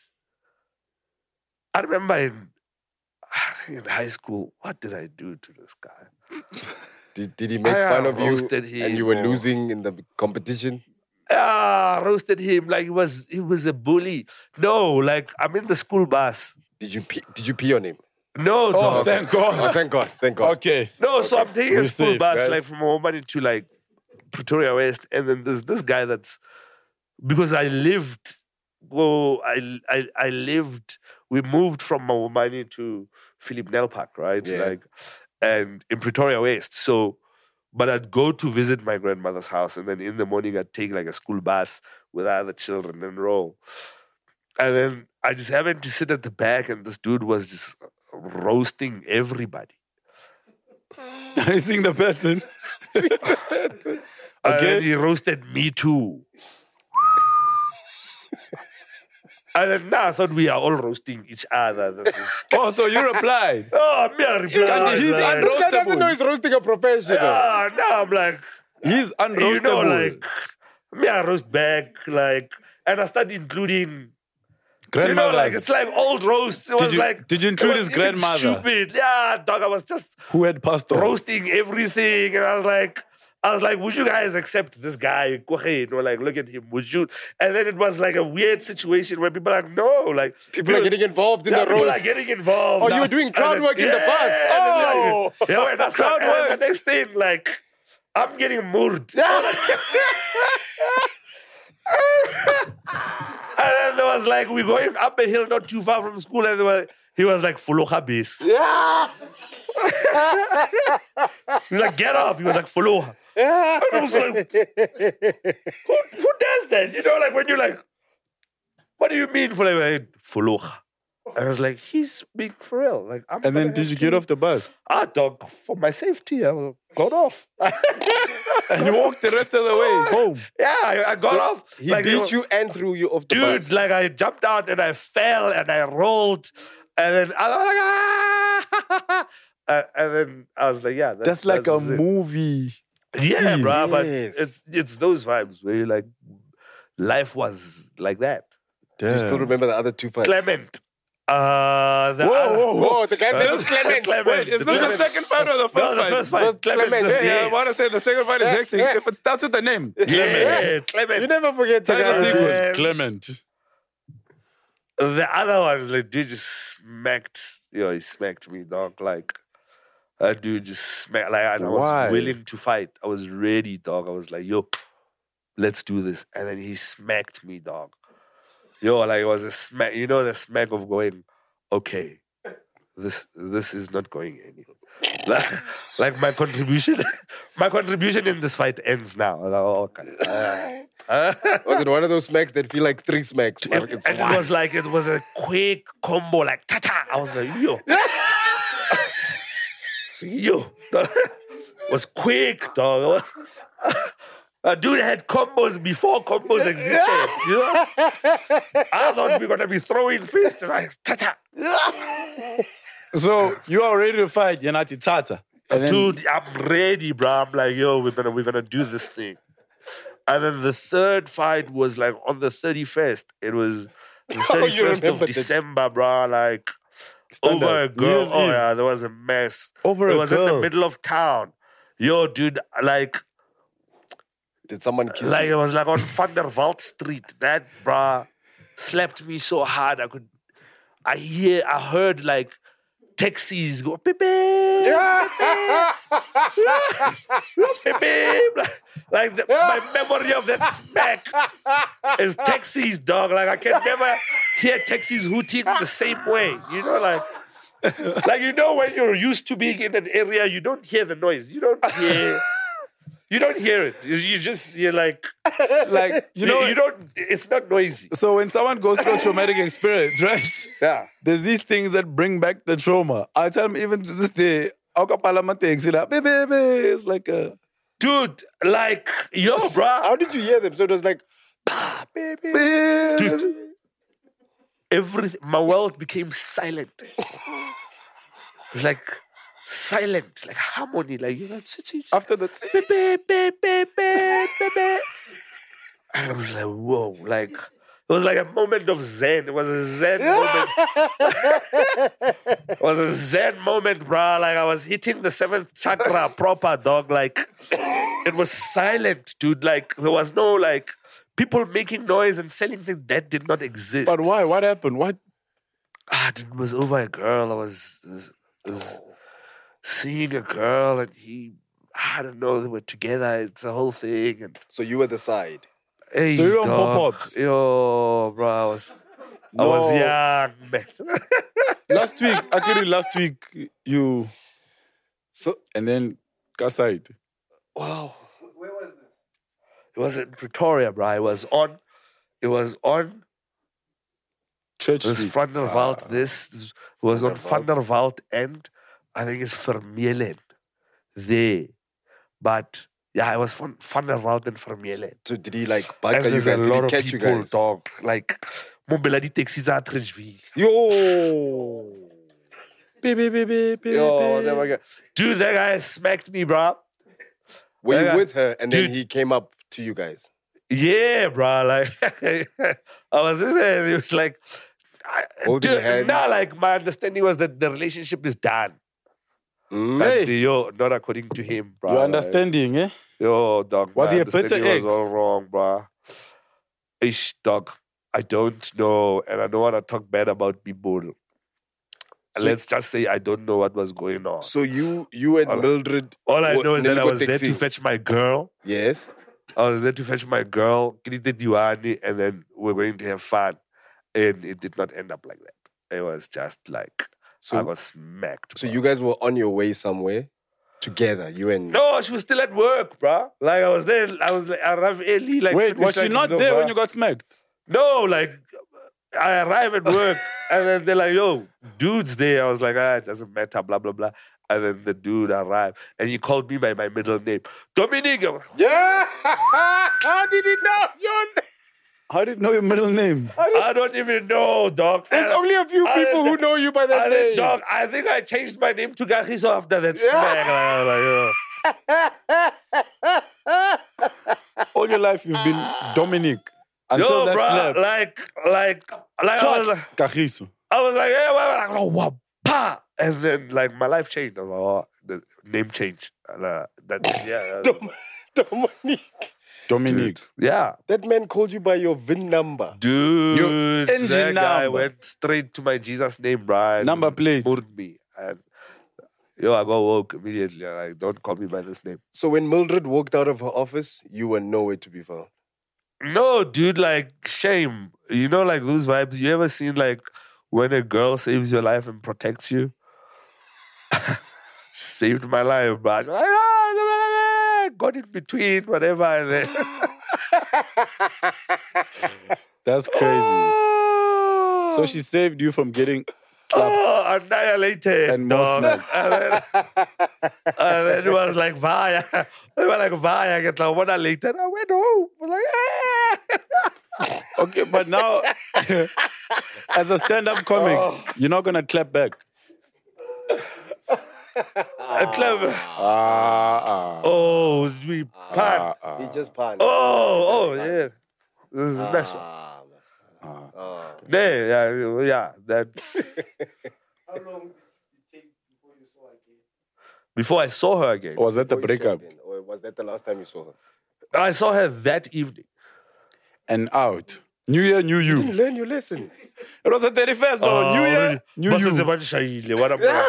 I remember in high school, what did I do to this guy? Did he make I fun of you roasted and you were him, or- losing in the competition? Roasted him like he was a bully. No, like I'm in the school bus. Did you pee on him? No, Oh, dog. thank Oh, God. thank God. Thank God. Okay. No, so I'm taking a We're school safe, bus guys. like from Momani to like Pretoria West, and then there's this guy that's because I lived go. I lived. We moved from Mawumani to Philip Nel Park, right? Yeah. And in Pretoria West. So, but I'd go to visit my grandmother's house, and then in the morning I'd take like a school bus with other children and roll. And then I just happened to sit at the back, and this dude was just roasting everybody. I sing the pattern. And Okay. then he roasted me too. And then now I thought we are all roasting each other. This is- Oh, so you replied. oh, me, I replied. He's like, This guy doesn't know he's roasting a professional. ah, now I'm like, He's unroastable. you know, like, me, I roast back, like, and I started including, you know, grandmothers. like, it's like old roasts. It was you- like, did you include it was his even grandmother? Stupid. Yeah, dog, I was just who had passed on. roasting everything. And I was like, would you guys accept this guy? Go ahead. Or like, look at him. Would you? And then it was like a weird situation where people are like, no. Like, People are getting involved in yeah, the people roast. are getting involved. Oh, you were doing crowd work in the bus. Oh. Yeah, and that's Crowd like, and work. the next thing, like, I'm getting moved. And then there was like, we're going up a hill not too far from school, and he was like, Foloha base. Yeah. He was like, get off. He was like, Foloha. And I was like, who does that? You know, like when you're like, what do you mean Foloha? I was like, he's being for real. Like, I'm And then gonna did have you to- get off the bus? Ah, dog, for my safety, I got off. And you walked the rest of the way home. Yeah, I got off. He Like, beat you and threw you off the dude, bus. like I jumped out and I fell and I rolled. And then I was like, ah! And then I was like, yeah. That's like a it. movie. Yeah, scene. bro. But Yes. it's those vibes where you're like, life was like that. Do you still remember the other two fights? Clement. The other- Whoa, the guy name is Clement. Wait, is this the Clement. second fight or the first No, the fight? first fight. First Clement. Clement. Yes. Yeah, I want to say the second fight is hectic. yeah. If it starts with the name. Yeah, Clement. You never forget the Tiger guy. Yeah. sequence. Clement. The other one is like, dude just smacked. He smacked me, dog. Like, that dude just smacked. Like, and I was Why? willing to fight. I was ready, dog. I was like, yo, let's do this. And then he smacked me, dog. Yo, like, it was a smack. You know, the smack of going, okay, this is not going anywhere. Like my contribution in this fight ends now. I was like, oh, okay. Was it one of those smacks that feel like 3 smacks? And it was a quick combo, like ta-ta. I was like, yo. So, yo. It was quick, dog. A dude had combos before combos existed. You know? I thought we were gonna be throwing fists and like ta-ta. So you are ready to fight Yanati Tata. And then, Dude, I'm ready, bro. I'm like, yo, we're gonna do this thing. And then the third fight was like on the 31st. It was the 31st of remember that. December, bro. Like Stand over up. a girl. Year's Oh Eve. yeah, there was a mess. Over it a was in the girl. middle of town. Yo, dude, like Did someone kiss it you? was like on Van der Walt Street. That bruh slapped me so hard I heard like taxis go beep, beep, beep, beep. Like my memory of that smack is taxis, dog. Like I can never hear taxis hooting the same way. You know, like you know when you're used to being in an area, you don't hear the noise. You don't hear it. You're like you know, you don't. It's not noisy. so when someone goes through a traumatic experience, right? Yeah. There's these things that bring back the trauma. I tell them even to this day, it's like a Dude, like, yo, bruh. How did you hear them? So it was like, Dude, everything, my world became silent. It's like silent, like harmony, like, you know, after the beep, beep, beep, beep, beep, beep, beep. And I was like, whoa, like, it was like a moment of zen. It was a zen moment. It was a zen moment, bro. Like, I was hitting the 7th chakra proper, dog. Like, it was silent, dude. Like, there was no, like, people making noise and selling things that did not exist. But why? What happened? What? It was over a girl. I was seeing a girl and I don't know, they were together. It's a whole thing. And so you were the side. Hey, So you on dog. Pop-Ups? Yo, bro, I was young, man. Last week, you... So, And then, Kasait. wow. It was in Pretoria, bro. It was on Church this Street. Van der Walt. This was on Van der Walt and I think it's Vermeulen there. But yeah, it was Van der Walt and Vermeulen. So did he like And bike you there's guys? a Did lot he of catch you people, guys? dog. Like, Mombela di taxis at Ridgeville. Yo. Yo, there we go. Dude, that guy smacked me, bro. Were you Yeah. with her and then Dude. he came up to you guys? Yeah, bro. Like, I was in there and it was like, Holding dude, hands. nah, like, my understanding was that the relationship is done. Mm. But yo, not according to him, bro. Your Like, understanding, eh? yo, dog. Was my he a bitter understanding ex? was all wrong, bro. Ish, dog. I don't know. And I don't want to talk bad about people. Let's just say I don't know what was going on. So you and All- Mildred. All I know is that I Nelly was there to Taxi. fetch my girl. Yes. I was there to fetch my girl, Kriti Diwani, and then we're going to have fun. And it did not end up like that. It was just like, So- I was smacked. So bro. you guys were on your way somewhere together, you and No, she was still at work, bro. Like, I was there, I arrived early. Like, Wait, finished, was she like, not you know, there bro. when you got smacked? No, like, I arrive at work, and then they're like, yo, dude's there. I was like, it doesn't matter, blah, blah, blah. And then the dude arrived, and he called me by my middle name. Dominique. Yeah. How did he know your name? How did you know your middle name? I don't even know, dog. There's only a few people who know you by that name. Dog, I think I changed my name to Gagiso after that smack. All your life you've been Dominic. Until Yo, that bro, slap. like Kagiso. I was like, hey, what? Pa! And then, like, my life changed. I was like, oh, the name changed. And, that's, yeah. Dominique. Dominic. Yeah. That man called you by your VIN number. Dude, Your engine that guy number. went straight to my Jesus name, Brian. Number plate. Murdered me. And, yo, I got woke immediately. Like, don't call me by this name. So when Mildred walked out of her office, you were nowhere to be found. No, dude, like, shame. You know, like, those vibes. You ever seen, like, when a girl saves your life and protects you? Saved my life, bro. I was like, got in between, whatever. And then... That's crazy. So she saved you from getting clapped. Oh, annihilated. And more dog. smack. And then it was like, Vaya. They were like, Vaya, get like 1 hour later. I went home. I was like, Okay, but now, as a stand-up comic, you're not going to clap back. Clever. Oh, we pan. He just panned. Oh, yeah. This is nice one. Yeah, that's... How long did it take before you saw her again? Before I saw her again. Or was that the breakup? Or was that the last time you saw her? I saw her that evening. And out. New Year, new You you. learn your lesson. It was the 31st, bro. New Year, new Boss you. is a bunch of shayile. What am I?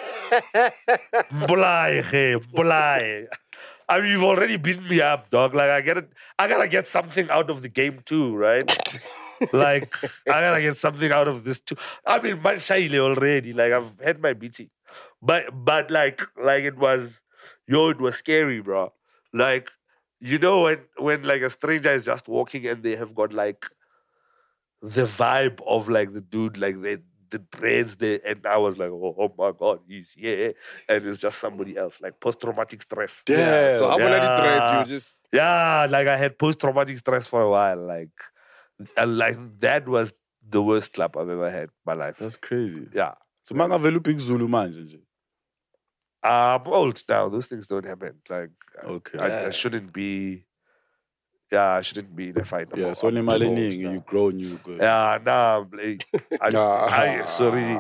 Bulai. I mean, you've already beat me up, dog. Like, I gotta get something out of the game too, right? Like, I gotta get something out of this too. I mean, man, shayile already. Like, I've had my beating. But like it was scary, bro. Like, you know when like a stranger is just walking and they have got like the vibe of like the dude, like the dreads there, and I was like, oh my God, he's here. And it's just somebody else, like post-traumatic stress. Yeah. So how many Yeah. threads you just Yeah, like I had post-traumatic stress for a while. Like that was the worst clap I've ever had in my life. That's crazy. Yeah. So, manga velu big Zulu manje nje. I'm old now. Those things don't happen. Like, Okay. I shouldn't be. Yeah, I shouldn't be in a fight. Yeah, I'm so too nemali old ningi, now. you grow and you good. Yeah, nah, like, sorry.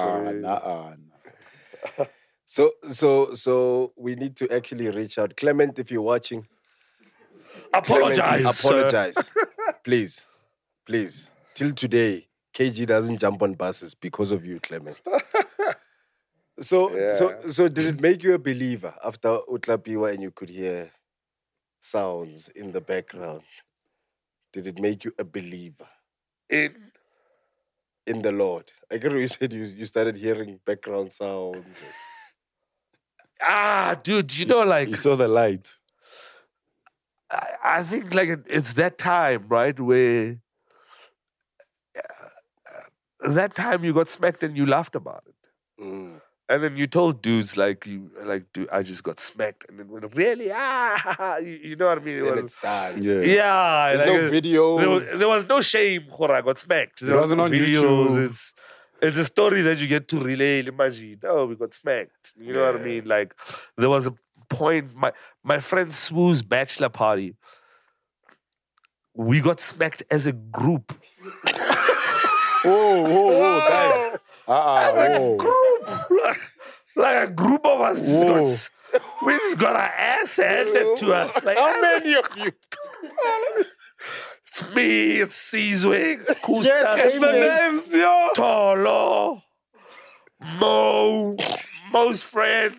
So we need to actually reach out. Clement, if you're watching, Apologize. Clement, sir. apologize. Please. Till today, KG doesn't jump on buses because of you, Clement. So did it make you a believer after Utlapiwa and you could hear sounds in the background? did it make you a believer In in the Lord? I get what you said. You started hearing background sounds. dude, you know, like You saw the light. I think like it's that time, right, where that time you got smacked and you laughed about it. Mm. And then you told dudes dude, I just got smacked, and then went really you know what I mean? It And was it's done. yeah. There's no videos. There was no shame for I got smacked. There wasn't no on videos. YouTube. It's a story that you get to relay. Imagine, oh, we got smacked. You know what I mean? Like there was a point. My friend Swoo's bachelor party. We got smacked as a group. Whoa, guys. Whoa. Like a group of us we just got our ass handed to us. Like, How many of you? it's me, it's Sizwe, it's Kusta, Yes, the names, yo. Tolo, Mo's friend.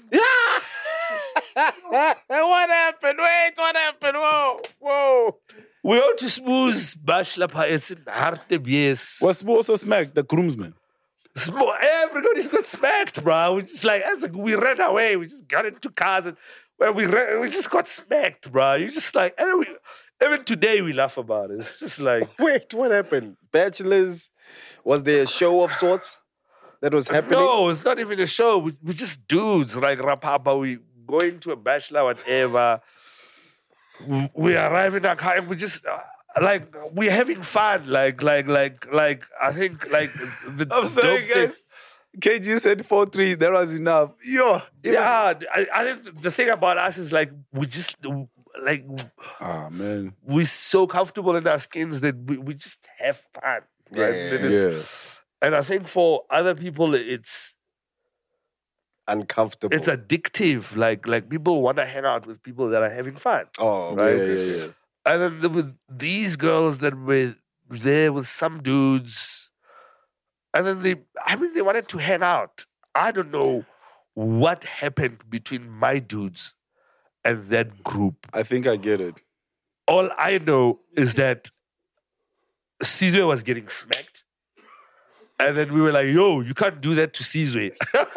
What happened? Wait, what happened? Whoa. We went to Smooth's bachelor party. It's in Hartbees. Was also smacked the groomsmen. Everybody's got smacked, bro. We just we ran away. We just got into cars and we just got smacked, bro. You just like, and even today we laugh about it. It's just like, Wait, what happened? Bachelors? Was there a show of sorts that was happening? no, it's not even a show. We're just dudes, like Rapapa. We going to a bachelor, whatever. We arrive in our car and we just we're having fun. Like I think like the I'm sorry, dope thing- guys. KG said 4-3. That was enough. Yo. Yeah, I think the thing about us is like we just like Ah, man. we're so comfortable in our skins that we just have fun. Right? Yeah. And, and I think for other people it's Uncomfortable. it's addictive. Like people want to hang out with people that are having fun. Oh, Right? yeah. And then there were these girls that were there with some dudes. And then they wanted to hang out. I don't know what happened between my dudes and that group. I think I get it. All I know is that Sizwe was getting smacked. And then we were like, yo, you can't do that to Sizwe.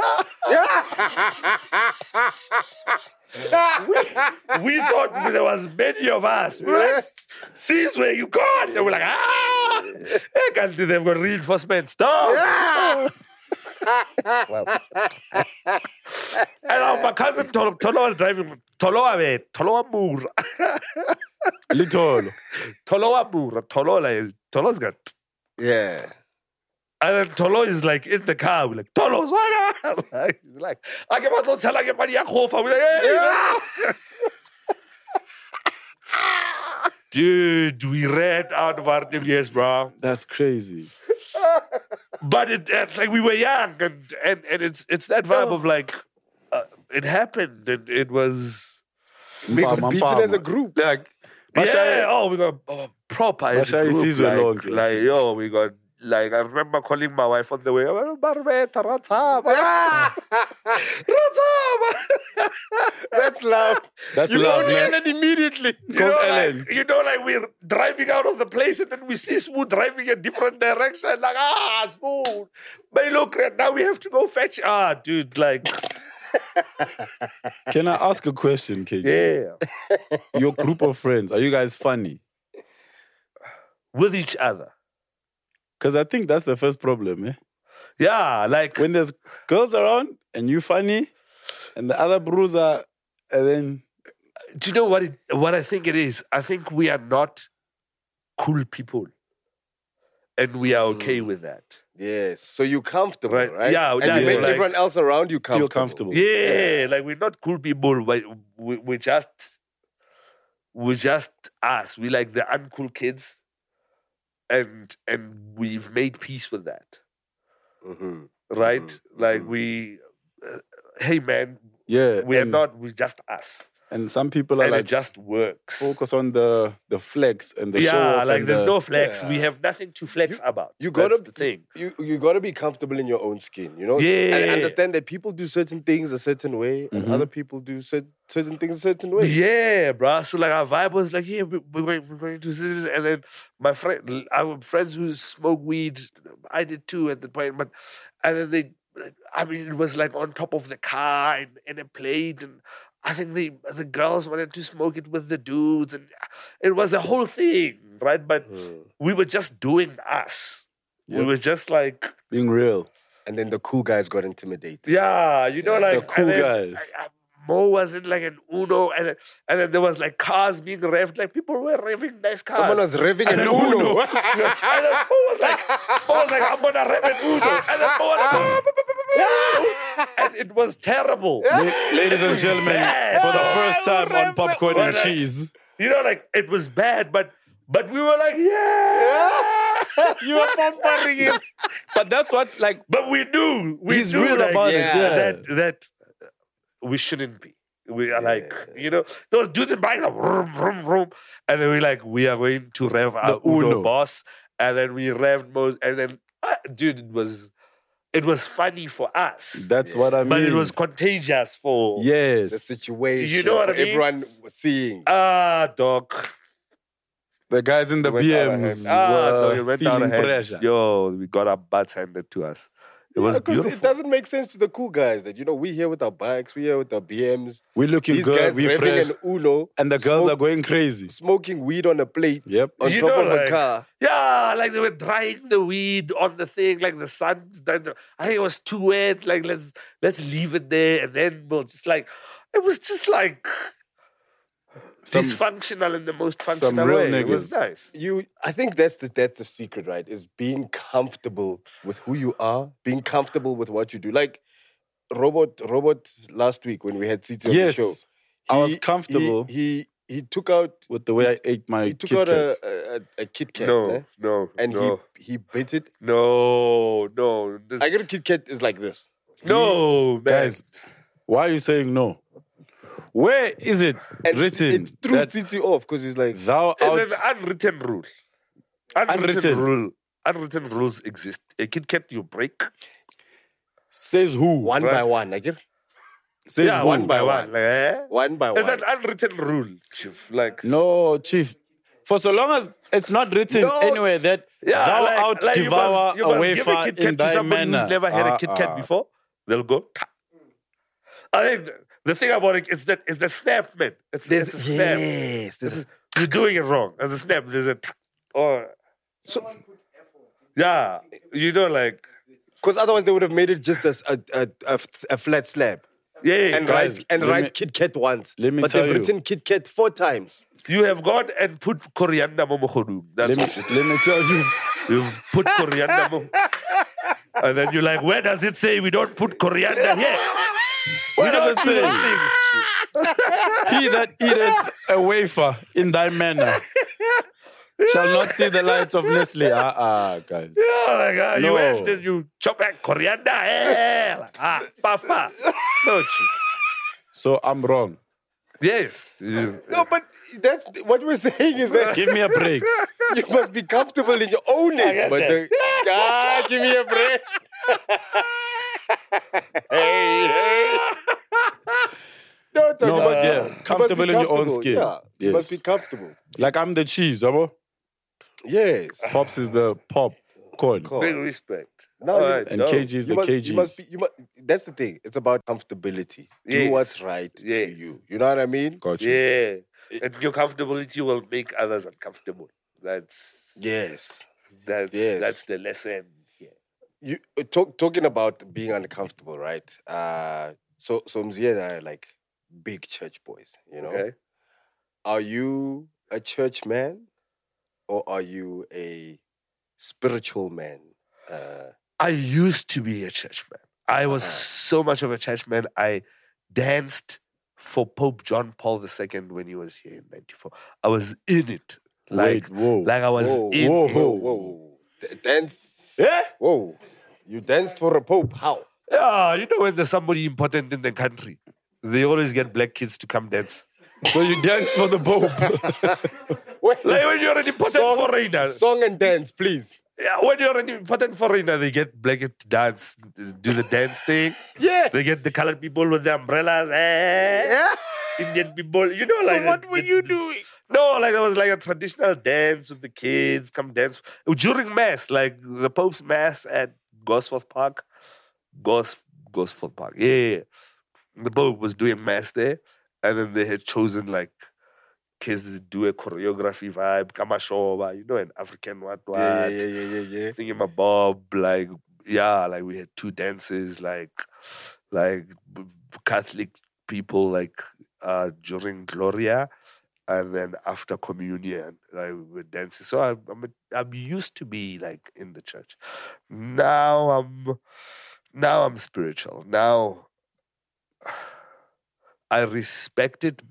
we thought there was many of us. We were like, Sizwe, you can't. They were like, I can't do. They've got reinforcement. Stop. And my cousin Tolo was driving. Tolo Mura. Little. Tolo Mura. Tolo's got. Yeah. And then Tolo is like in the car. We're like, Tolo's like, I get my don't tell I get money. We're like, hey. Dude, we ran out of our years, bro. That's crazy. But it's like we were young, and it's that vibe of like it happened, and it was We got beaten as a group. Like, we got proper as a Mashai group. sees we alone, We got. Like, I remember calling my wife on the way. Barbeta, Ratzaba. That's love. That's You love, know man. Ellen immediately. Ellen. Like we're driving out of the place and then we see Smooth driving a different direction. Like, Smooth. But look, now we have to go fetch. Dude, like, Can I ask a question, KG? yeah. Your group of friends, are you guys funny? With each other. Because I think that's the first problem, eh? Yeah, like, When there's girls around and you funny and the other bruiser, and then do you know what I think it is? I think we are not cool people. And we are okay with that. Yes. So you're comfortable, Right. right? Yeah, And yeah, you make like- everyone else around you comfortable. feel comfortable. Yeah, like we're not cool people, but we're just us. We like the uncool kids, and we've made peace with that, Mm-hmm. right? Like we, hey man, Yeah. we are and not. We're just us. And some people are and like, it just works. focus on the flex and the show Yeah, off. like and there's the, no flex. We have nothing to flex about. You That's gotta the thing. You gotta be comfortable in your own skin, you know. Yeah. And understand that people do certain things a certain way, and other people do certain things a certain way. Yeah, bro. So like our vibe was like, yeah, we're going to this, and then our friends who smoke weed, I did too at the point, but and then it was like on top of the car and a plate, and I think the girls wanted to smoke it with the dudes, and it was a whole thing, right? But we were just doing us. We were just like, being real. And then the cool guys got intimidated. yeah, you know, like The cool and then guys. Mo was in like an Uno, and then there was like cars being revved. Like people were revving nice cars. Someone was revving an then Uno. and then Mo was like, I'm gonna rev an Uno, and then Mo was like, and it was terrible. Ladies and gentlemen, bad. for the first time on Popcorn and Like, Cheese. You know, like it was bad, but we were like, yeah. You were pampering him. But that's what, like, But we knew he's knew, real like, about it. Yeah. that we shouldn't be. We are like, you know, those dudes in bikes, like, vroom, vroom, vroom. And then we like, we are going to rev our Uno Uno. boss. And then we revved most. And then, dude, it was funny for us. That's what I mean. But it was contagious for yes. The situation. You know what for I mean? Everyone was seeing. Doc. The guys in the Went out of BMs hand. were it went out feeling of hand. pressure. Yo, we got our butts handed to us. It was Because beautiful. it doesn't make sense to the cool guys that, you know, we here with our bikes, we here with our BMs. We're looking These good, guys we revving fresh. an Uno. And the girls smoke- are going crazy. Smoking weed on a plate. Yep. On You top know, of like- a car. Yeah, like they were drying the weed on the thing, like the sun. I think it was too wet. Like let's leave it there, and then we'll just like it was just like dysfunctional in the most some functional real way. It was niggas. nice. I think that's the secret, right? Is being comfortable with who you are, being comfortable with what you do. Like Robot last week when we had Titi on Yes. the show. I was comfortable. He took out With the way I ate my he took Kit out Kat. a Kit Kat. No, no, And no, he bit it. no. This, I get a Kit Kat is like this. no, man. Guys, why are you saying no? Where is it And written it threw that Titi off because he's like, thou out? It's an unwritten rule. Unwritten rules exist. A Kit Kat you break. Says who? one by one. I get Says Yeah, who? one by one. Like, eh? one by It's one. an unwritten rule, Chief. Like, No, Chief. For so long as it's not written No. anywhere that thou out you devour must a give a wafer Kit Kat in to thy somebody manner. who's never had a Kit Kat before. They'll go. "Ta." I think the thing about it is that it's the snap, man. It's a snap. Yes. There's You're doing it wrong. As a snap, there's a ta- or yeah, you know, like because otherwise they would have made it just as a flat slab. yeah, And guys, write Kit Kat once. let me but tell they've you. written Kit Kat 4 times. you have gone and put coriander momohodum. That's Let me tell you. you've put coriander and then you're like, where does it say we don't put coriander here? Where does it Do those say? things. He that eateth a wafer in thy manner shall not see the light of Nestle. Guys. Yeah, like, you No. went and you chop back coriander. Like, fa. No, chief. So I'm wrong. Yes. No, but that's what we're saying is that Give me a break. you must be comfortable in your own get it. But that. God, give me a break. hey. No, No, you but must- yeah, you must be comfortable in your own comfortable. skin. Yeah, you must be Yes. comfortable. Like I'm the cheese, abo? Yes. Pops is the popcorn. Big respect. No, All you- right, And no. KG is the KGs. You must, that's the thing. It's about comfortability. Do Yes. what's right Yes. to you. You know what I mean? Got you. Yeah. And your comfortability will make others uncomfortable. That's Yes. that's Yes. that's the lesson here. You talking about being uncomfortable, right? So Mzee and I are like big church boys, you know. Okay. Are you a church man or are you a spiritual man? I used to be a churchman. I was so much of a churchman. I danced for Pope John Paul II when he was here in '94. I was in it. Wait, whoa. Like I was Whoa, in whoa, it. whoa. Danced? Yeah? Whoa. You danced for a pope? How? Yeah, you know when there's somebody important in the country, they always get black kids to come dance. So you dance for the Pope. Wait, Like when you're an important foreigner. song and dance, please. Yeah, when you're an important foreigner, they get blankets to dance, do the dance thing. Yes. They get the colored people with the umbrellas. Indian people, you know, So like. what were you doing? No, like there was like a traditional dance with the kids, come dance. During Mass, like the Pope's Mass at Gosforth Park. Gosforth Park, yeah. The Pope was doing Mass there. And then they had chosen like kids to do a choreography vibe, Kamashoba, you know, an African what. Yeah. Thinking my Bob, like, yeah, like we had 2 dances, like Catholic people, like during Gloria, and then after communion, like we were dancing. So I'm used to be like in the church. Now I'm spiritual. Now I respect it.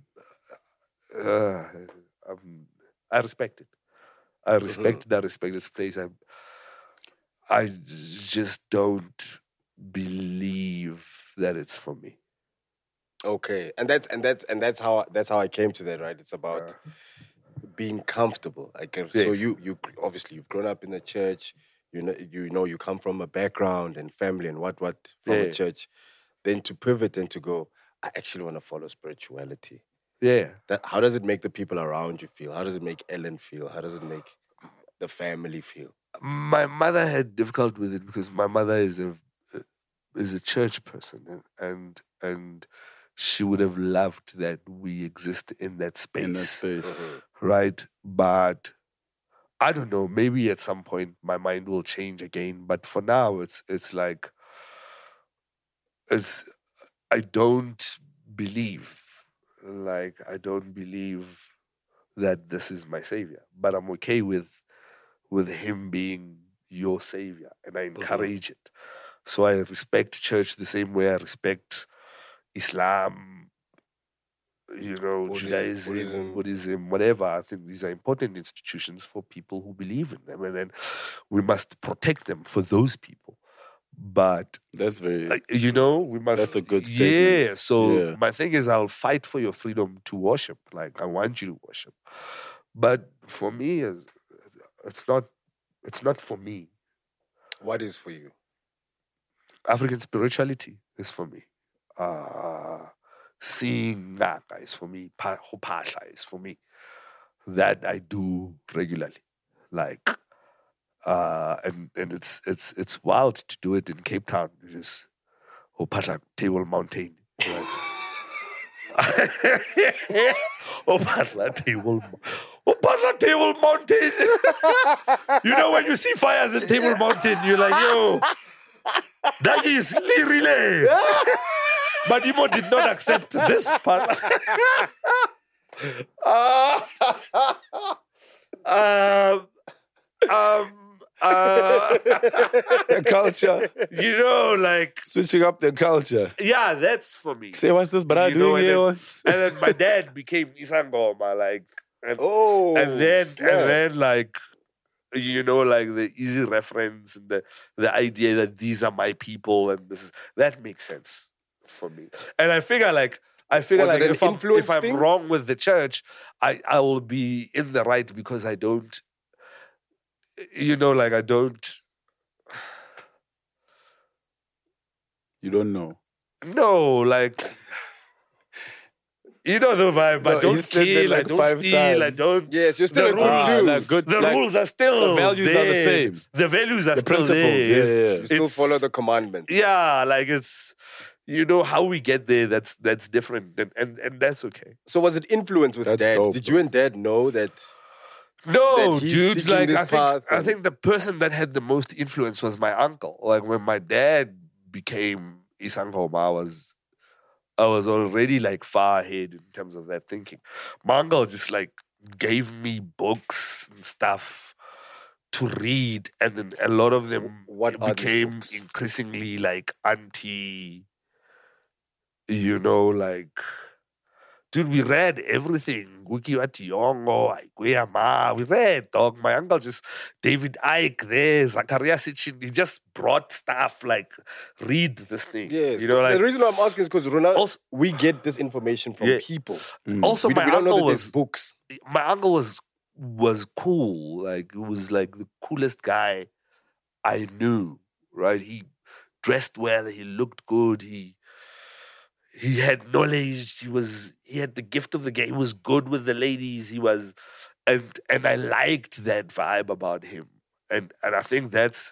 I respect it. I respect this place. I just don't believe that it's for me. Okay, and that's how I came to that, right? It's about being comfortable. So Yes. you obviously you've grown up in the church. You know you come from a background and family and what from a Yeah. church. Then to pivot and to go, I actually want to follow spirituality. Yeah. How does it make the people around you feel? How does it make Ellen feel? How does it make the family feel? My mother had difficulty with it because my mother is a church person and she would have loved that we exist in that space. In that space. Right? But I don't know, maybe at some point my mind will change again. But for now it's like I don't believe that this is my savior. But I'm okay with him being your savior, and I encourage it. So I respect church the same way I respect Islam, Judaism, Buddhism, whatever. I think these are important institutions for people who believe in them, and then we must protect them for those people. But That's very. we must. That's a good statement. Yeah. So Yeah. my thing is, I'll fight for your freedom to worship. Like I want you to worship, but for me, it's not for me. What is for you? African spirituality is for me. Seeing Ngaka is for me. Phahla is for me. That I do regularly. Like, and it's wild to do it in Cape Town. You just Phahla Table Mountain. Like, Phahla Table Mountain. You know when you see fires in Table Mountain, you're like, yo, that is really. But Imo did not accept this part. The culture. Like, Switching up the culture. yeah, that's for me. Say, what's this brother You know, doing here? and then my dad became Isangoma, like, and Snap. then like, like the easy reference and the idea that these are my people and that makes sense for me. And I figure like Was it an if influence I'm thing? wrong with the church, I will be in the right because I don't, I don't. You don't know. No, like. You know the vibe. I No, don't you said that kill. I like don't 5 steal. I times. don't. Yes, you're still a the good rules, dude. like good- the like, rules are still the values are the there. same. The values are The still principles, there. yeah, yeah. You still follow the commandments. Yeah, like it's how we get there. That's different, and that's okay. So was it influence with That's dad? dope, Did bro. you and dad know that? No, That he's dudes. seeking Like this I path think and- the person that had the most influence was my uncle. Like when my dad became Isangoma, I was already like far ahead in terms of that thinking. My uncle just like gave me books and stuff to read, and then a lot of them What are these became books? increasingly like anti, like Dude, we read everything. Wiki Wationgo, Iguema. We read, dog. My uncle just, David Icke there, Zakaria Sitchin. He just brought stuff like, read this thing. Yes. You know, like, the reason why I'm asking is because Ronald, Also- we get this information from Yeah. people. Also, We my don't know uncle that there's was books. my uncle was cool. Like, it was like the coolest guy I knew. Right? He dressed well. He looked good. He had knowledge. He had the gift of the game. He was good with the ladies. He was, and I liked that vibe about him. And I think that's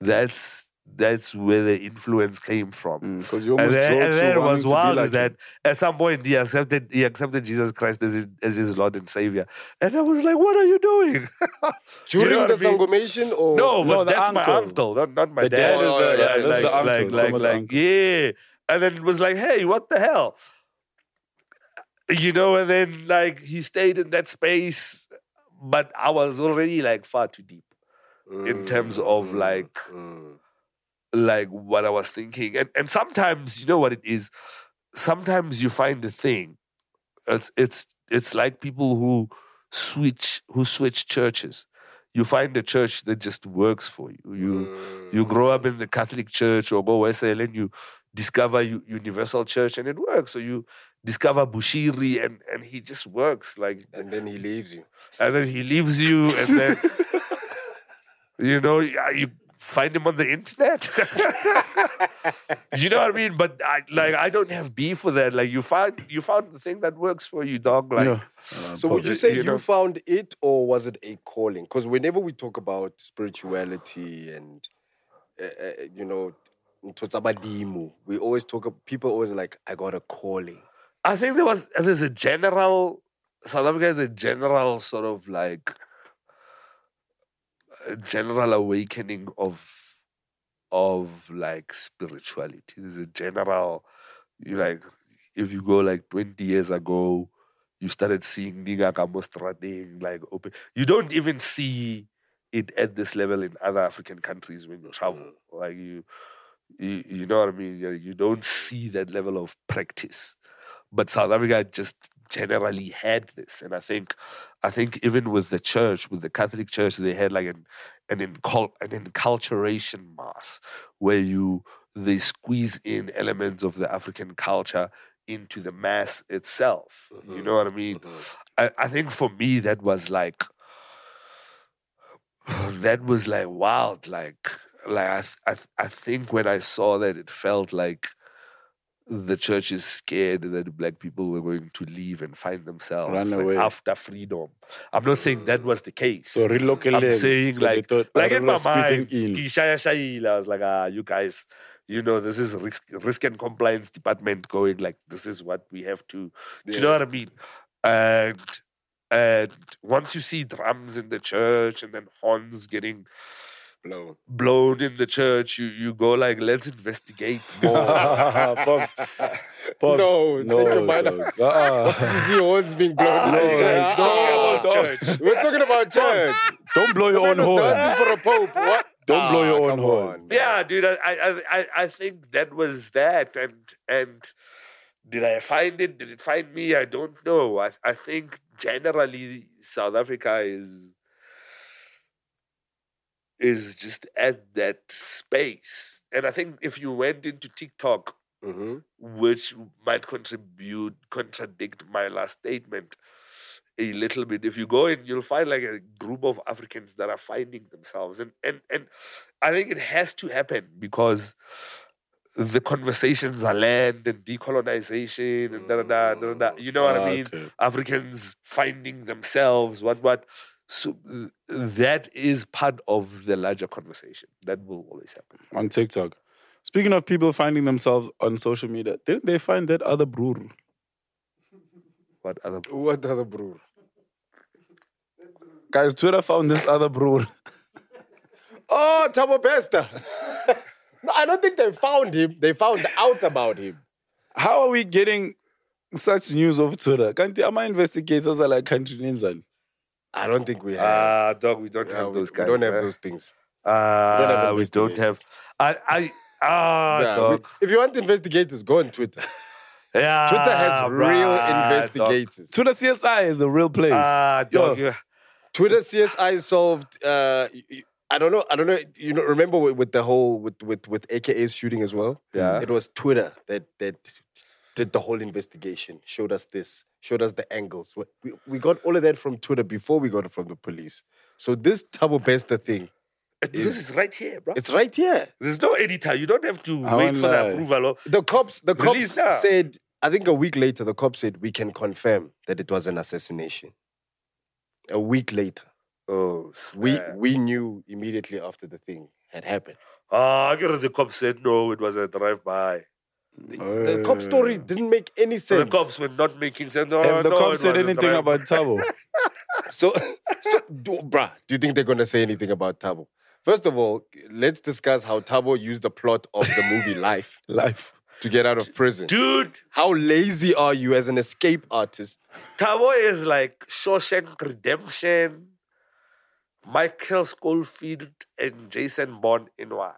where the influence came from. Because you And almost then, draw and to then wanting what's to be wild like is that him. at some point he accepted Jesus Christ as his Lord and Savior. And I was like, what are you doing? During know what the I mean? Sangomation or No, No, but the that's my uncle. uncle, not my The dad. dad is the- yeah, that's the uncle, some of the uncle. Yeah. And then it was like, hey, what the hell? You know, and then like he stayed in that space, but I was already like far too deep in terms of like what I was thinking. And sometimes, you know what it is? Sometimes you find a thing. It's like people who switch churches. You find a church that just works for you. You grow up in the Catholic Church or go SL and you discover Universal Church and it works. So you discover Bushiri and he just works like, and then he leaves you. and then he leaves you and then you know you find him on the internet. You know what I mean? But I don't have beef with that. Like you found the thing that works for you, dog. Like Yeah. So would you say you know. found it or was it a calling? Because whenever we talk about spirituality and, you know, Totsabadimu, we always people always like, I got a calling. I think there's a general, South Africa has a general sort of like a general awakening of like spirituality. There's a general, like if you go like 20 years ago, you started seeing Niga Kamostrading like open. You don't even see it at this level in other African countries when you travel. Like you know what I mean? You don't see that level of practice. But South Africa just generally had this. And I think even with the church, with the Catholic Church, they had like an enculturation mass where they squeeze in elements of the African culture into the mass itself. You know what I mean? I think for me that was like wild. Like I think when I saw that, it felt like the church is scared that black people were going to leave and find themselves Run like, away. after freedom. I'm not saying that was the case. So relocate. I'm saying so they like thought, in my squeezing mind, in. I was like, you guys, you know, this is risk and compliance department going like, this is what we have to. Do you know what I mean? And once you see drums in the church and then horns getting blown in the church, you go like, let's investigate more. Pops. No, take your mind dog. out. You see horns being blown. We're talking about church. Don't blow your own Man was horn. dancing for a pope. What? Don't blow your own come horn. on. Yeah, dude, I think that was that. And did I find it? Did it find me? I don't know. I think generally South Africa is just at that space. And I think if you went into TikTok, which might contradict my last statement a little bit. If you go in, you'll find like a group of Africans that are finding themselves. And I think it has to happen because the conversations are land and decolonization and da-da-da. You know what I mean? Okay. Africans finding themselves, what. So that is part of the larger conversation. That will always happen. On TikTok. Speaking of people finding themselves on social media, didn't they find that other broer? What other? What other bro? Guys, Twitter found this other broer. Oh, Thabo Bester. No, I don't think they found him. They found out about him. How are we getting such news off Twitter? Can't our investigators are like country ninjas? I don't think we have. Dog, we don't have those We guys. don't have those things. We don't have. Yeah, dog. if you want investigators, go on Twitter. Yeah, Twitter has real investigators. Twitter CSI is a real place. Dog. Yo. Twitter CSI solved. I don't know. You know, remember with the whole with AKA's shooting as well. Yeah. It was Twitter that did the whole investigation. Showed us this. Showed us the angles. We got all of that from Twitter before we got it from the police. So this Thabo Bester thing, This is right here, bro. it's right here. There's no editor. You don't have to I wait won't for the lie. approval. Of, The cops Release now. said. I think a week later, the cops said we can confirm that it was an assassination. A week later, oh, we knew immediately after the thing had happened. I get the cops said no, it was a drive-by. The cop story didn't make any So sense. the cops were not making sense. No, Have the no, cops it said was a anything drive-by. about Thabo? So, bruh, do you think they're going to say anything about Thabo? First of all, let's discuss how Thabo used the plot of the movie Life Life. to get out of prison. Dude, How lazy are you as an escape artist? Thabo is like Shawshank Redemption, Michael Schofield, and Jason Bourne in one.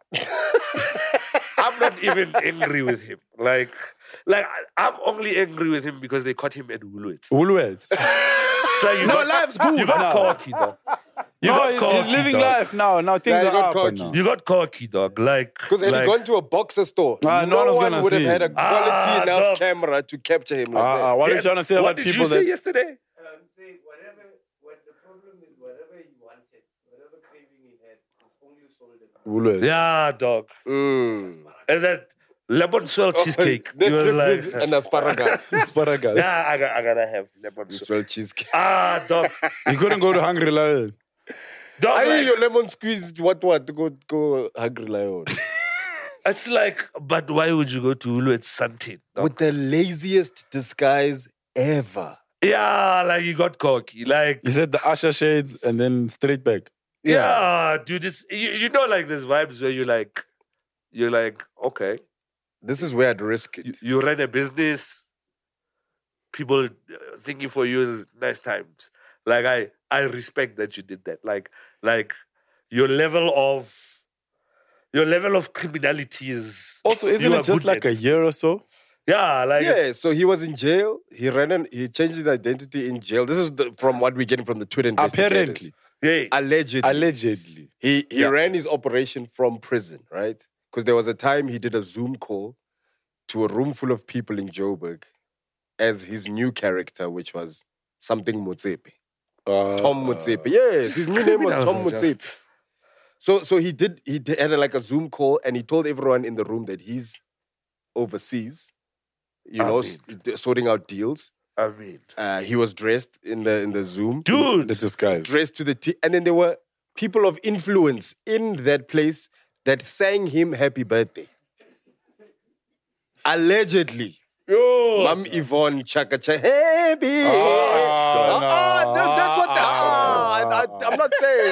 I'm not even angry with him. Like I'm only angry with him because they caught him at Woolworths. Woolworths. So you No, got, life's good You got now. cocky, dog. You No, got he's cocky, living dog. life now. Now things Yeah, he are got up. cocky. Now. You got cocky, dog. Like, Because had like, he gone to a boxer store, no no one was one gonna would have see had a him. quality enough dog. camera to capture him like that. What are you trying to say what about did people you say that... yesterday? I'm saying the problem is whatever he wanted, whatever craving he had, is only sold at Woolworths. Yeah, dog. And that lemon swirl cheesecake. He was like, and asparagus. Asparagus. yeah, I gotta have lemon swirl. Swell cheesecake. Dog. You couldn't go to Hungry Lion. Dog, I like, need your lemon squeezed what to go Hungry Lion. it's like, but why would you go to Woolworths Suntain? dog? With the laziest disguise ever. Yeah, like you got cocky. Like, He said the Usher shades and then straight back. yeah, dude, it's, you know, like there's vibes where you're like, okay, This is where I'd risk it. you run a business, people thinking for you is nice times. Like, I respect that you did that. Like your level of criminality is Also, isn't you it are just good like at. a year or so? Yeah, like Yeah, so he was in jail. He changed his identity in jail. This is from what we're getting from the Twitter investigators. Apparently. yeah. Allegedly. Allegedly. He ran his operation from prison, right? Because there was a time he did a Zoom call to a room full of people in Joburg as his new character, which was something Motsepe. Tom Motsepe. Yes, his new name was Tom Motsepe. So he had like a Zoom call and he told everyone in the room that he's overseas, sorting out deals. I mean, He was dressed in the Zoom. dude, The disguise. Dressed to the T. And then there were people of influence in that place that sang him happy birthday. Allegedly. yo, Mom Yvonne Chaka Chaka. Happy. That's what I'm not saying.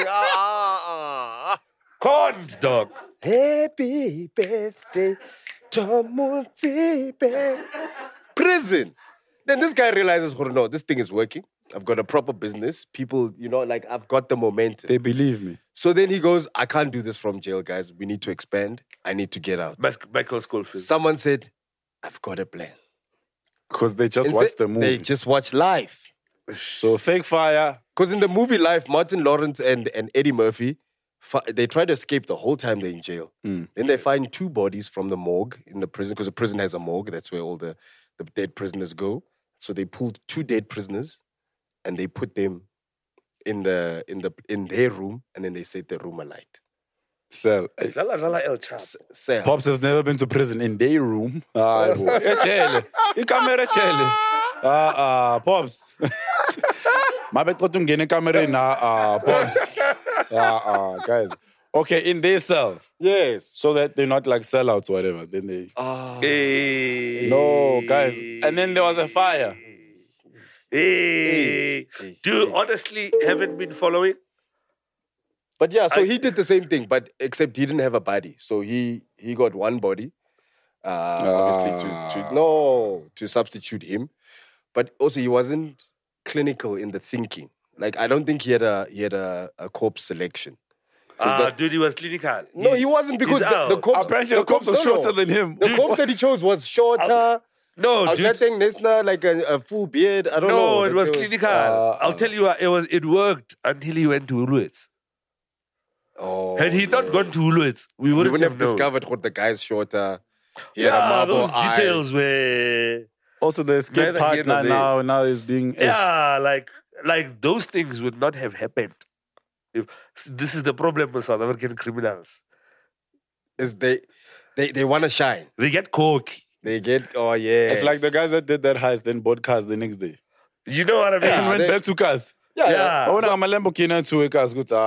cons, dog. Happy birthday, Tom Motsepe. Prison. Then this guy realizes, oh no, this thing is working. I've got a proper business. People, I've got the momentum. They believe me. So then he goes, I can't do this from jail, guys. We need to expand. I need to get out. Michael Schofield. Someone said, I've got a plan. Because they just Instead, watched the movie. They just watch Live. So fake fire. Because in the movie Life, Martin Lawrence and Eddie Murphy, they try to escape the whole time they're in jail. Then they find 2 bodies from the morgue in the prison, because the prison has a morgue. That's where all the dead prisoners go. So they pulled 2 dead prisoners and they put them in their room, and then they set the room alight. Cell. Lala El Chap. Cell. Pops has never been to prison in their room. Echele. Ikamera echele. Pops. Mabe qoto ngene kamereni. Pops. Guys. Okay, in their cell. Yes. So that they're not like sellouts or whatever. Then they... Hey. No, guys. And then there was a fire. Hey. Dude, honestly, haven't been following. But yeah, so he did the same thing, but except he didn't have a body. So he got 1 body, obviously to substitute him. But also he wasn't clinical in the thinking. Like, I don't think he had a corpse selection. Dude, he was clinical. No, he wasn't, because he's out. the corpse... Apparently the cops are shorter than him. The corpse that he chose was shorter, No, I was dude. chatting Nesna like a full beard. I don't know. No, it Like, was there clinical. Ah, I'll tell you, it worked until he went to Woolworths. Oh, Had he not gone to Woolworths, we we wouldn't, wouldn't have known. discovered what the guy's shorter. He had a Yeah, marble those eye. details were. Also, the escape Neither here nor partner there. now is being. Yeah, like those things would not have happened. This is the problem with South African criminals. Is they want to shine. They get coke. They get yeah. It's like the guys that did that heist, then bought cars the next day. You know what I mean? And went they- back to cars. Yeah. I want to Lamborghini to a cars. Good.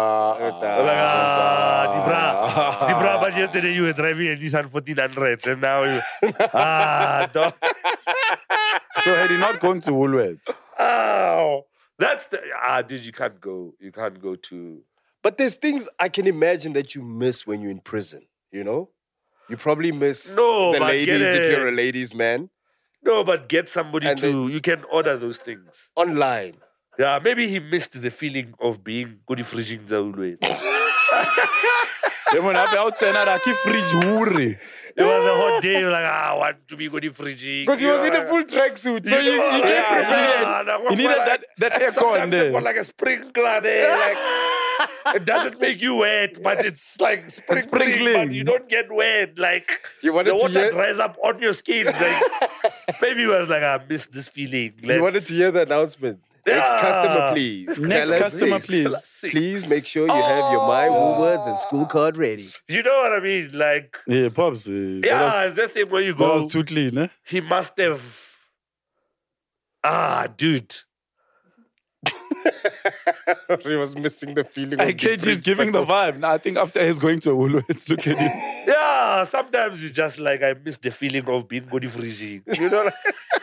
Dibra, but yesterday you were driving a Nissan 1400 and now you. Dog. So had he not gone to Woolworths? Ow. That's the. Dude, you can't go. You can't go to. But there's things I can imagine that you miss when you're in prison. You know, you probably miss No, the but ladies get if it. you're a ladies' man No, but get somebody And to. You can order those things. online. Yeah, maybe he missed the feeling of being good fridging the whole way. Then when I out there, I keep fridge worry. It was a hot day. Like, I want to be good fridging. Because he was in a full tracksuit, so you came prepared. He needed that aircon Sometimes they've there. got like a sprinkler there. Like, it doesn't make you wet, but it's like sprinkling. But you don't get wet. Like You wanted the to water hear- dries up on your skin. Like, maybe he was like, I miss this feeling. You wanted to hear the announcement. Next Yeah. customer, please. Next Tell us customer, this. please. Please make sure you have your My Woolworths and school card ready. You know what I mean? Like, Yeah, Pops. yeah, it's that thing where you that go. was too clean, eh? He must have. Dude. He was missing the feeling. I of can't just free giving the circle. vibe. Now, I think after he's going to a Woolworths, look at him. Yeah, sometimes you just like, I miss the feeling of being good fridging. You know?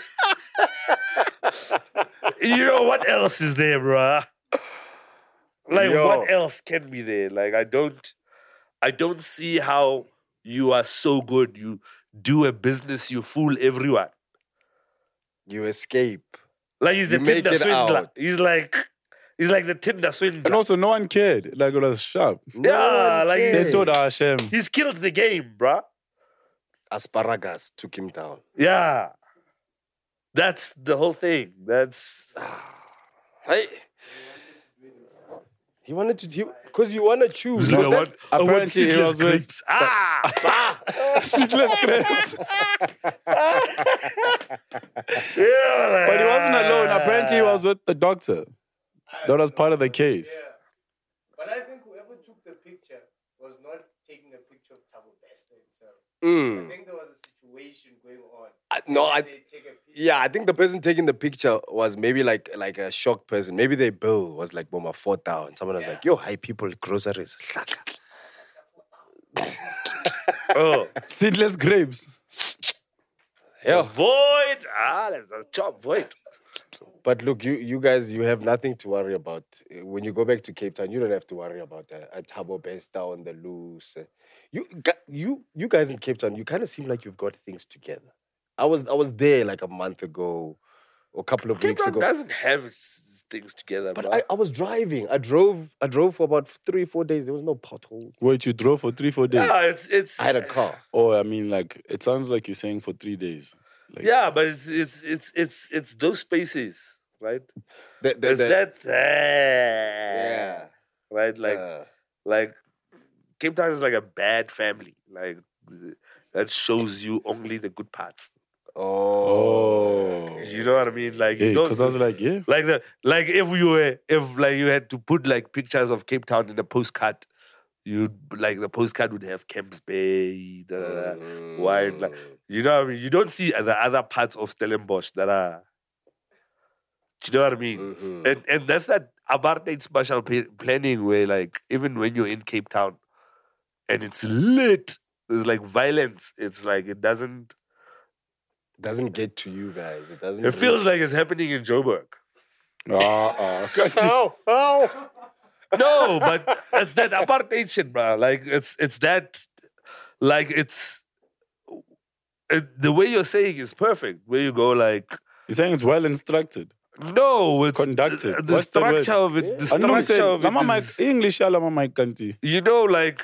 You know what else is there, bruh? Like, Yo. what else can be there? Like, I don't see how you are so good. You do a business, you fool everyone. You escape. Like, he's the You make Tinder it swindler. out. He's like the Tinder swindler. And also, no one cared. Like, it was sharp. Yeah, like They he's, thought, Hashem. he's killed the game, bruh. Asparagus took him down. Yeah. That's the whole thing. That's Hey. He wanted to, because you want to choose. I That's- want apparently he seedless was with- grapes. Seedless grapes. Yeah, But he wasn't alone. Apparently, he was with the doctor. That was part of the case. But I think whoever took the picture was not taking a picture of Thabo Bester himself. Mm. I think there was a situation going on. They take a picture. Yeah, I think the person taking the picture was maybe like a shocked person. Maybe their bill was like Boma 4,000. Someone was like, yo, hi people, groceries. Oh, Seedless grapes. void. That's a job. Void. But look, you guys, you have nothing to worry about. When you go back to Cape Town, you don't have to worry about a Thabo Bester on the loose. You guys in Cape Town, you kind of seem like you've got things together. I was there like a month ago, or a couple of Cape weeks Town ago. doesn't have things together, But bro. I was driving. I drove for about 3-4 days. There was no potholes. Wait, you drove for 3-4 days? Yeah, it's I had a car. Oh, I mean, like, it sounds like you're saying for 3 days. Like, yeah, but it's those spaces, right? The- It's the- that yeah. right, like Cape Town is like a bad family, like that shows you only the good parts. Oh. You know what I mean? Like, Yeah, you don't, because I was like, yeah. like if you had to put like pictures of Cape Town in a postcard, you'd like the postcard would have Camps Bay, wide, like, you know what I mean? You don't see the other parts of Stellenbosch that are. Do you know what I mean? And that's that apartheid spatial planning where, like, even when you're in Cape Town and it's lit, there's like violence. It's like it doesn't Doesn't get to you guys. It doesn't. It feels like it's happening in Joburg. Oh. No, but it's that apartheid shit, bro. Like it's that, like the way you're saying is perfect. Where you go, like, You're saying it's well instructed. no, it's Conducted. The What's the word? structure of it. The I know structure of it Lama is, English, Lama Mike Kanti. you know, like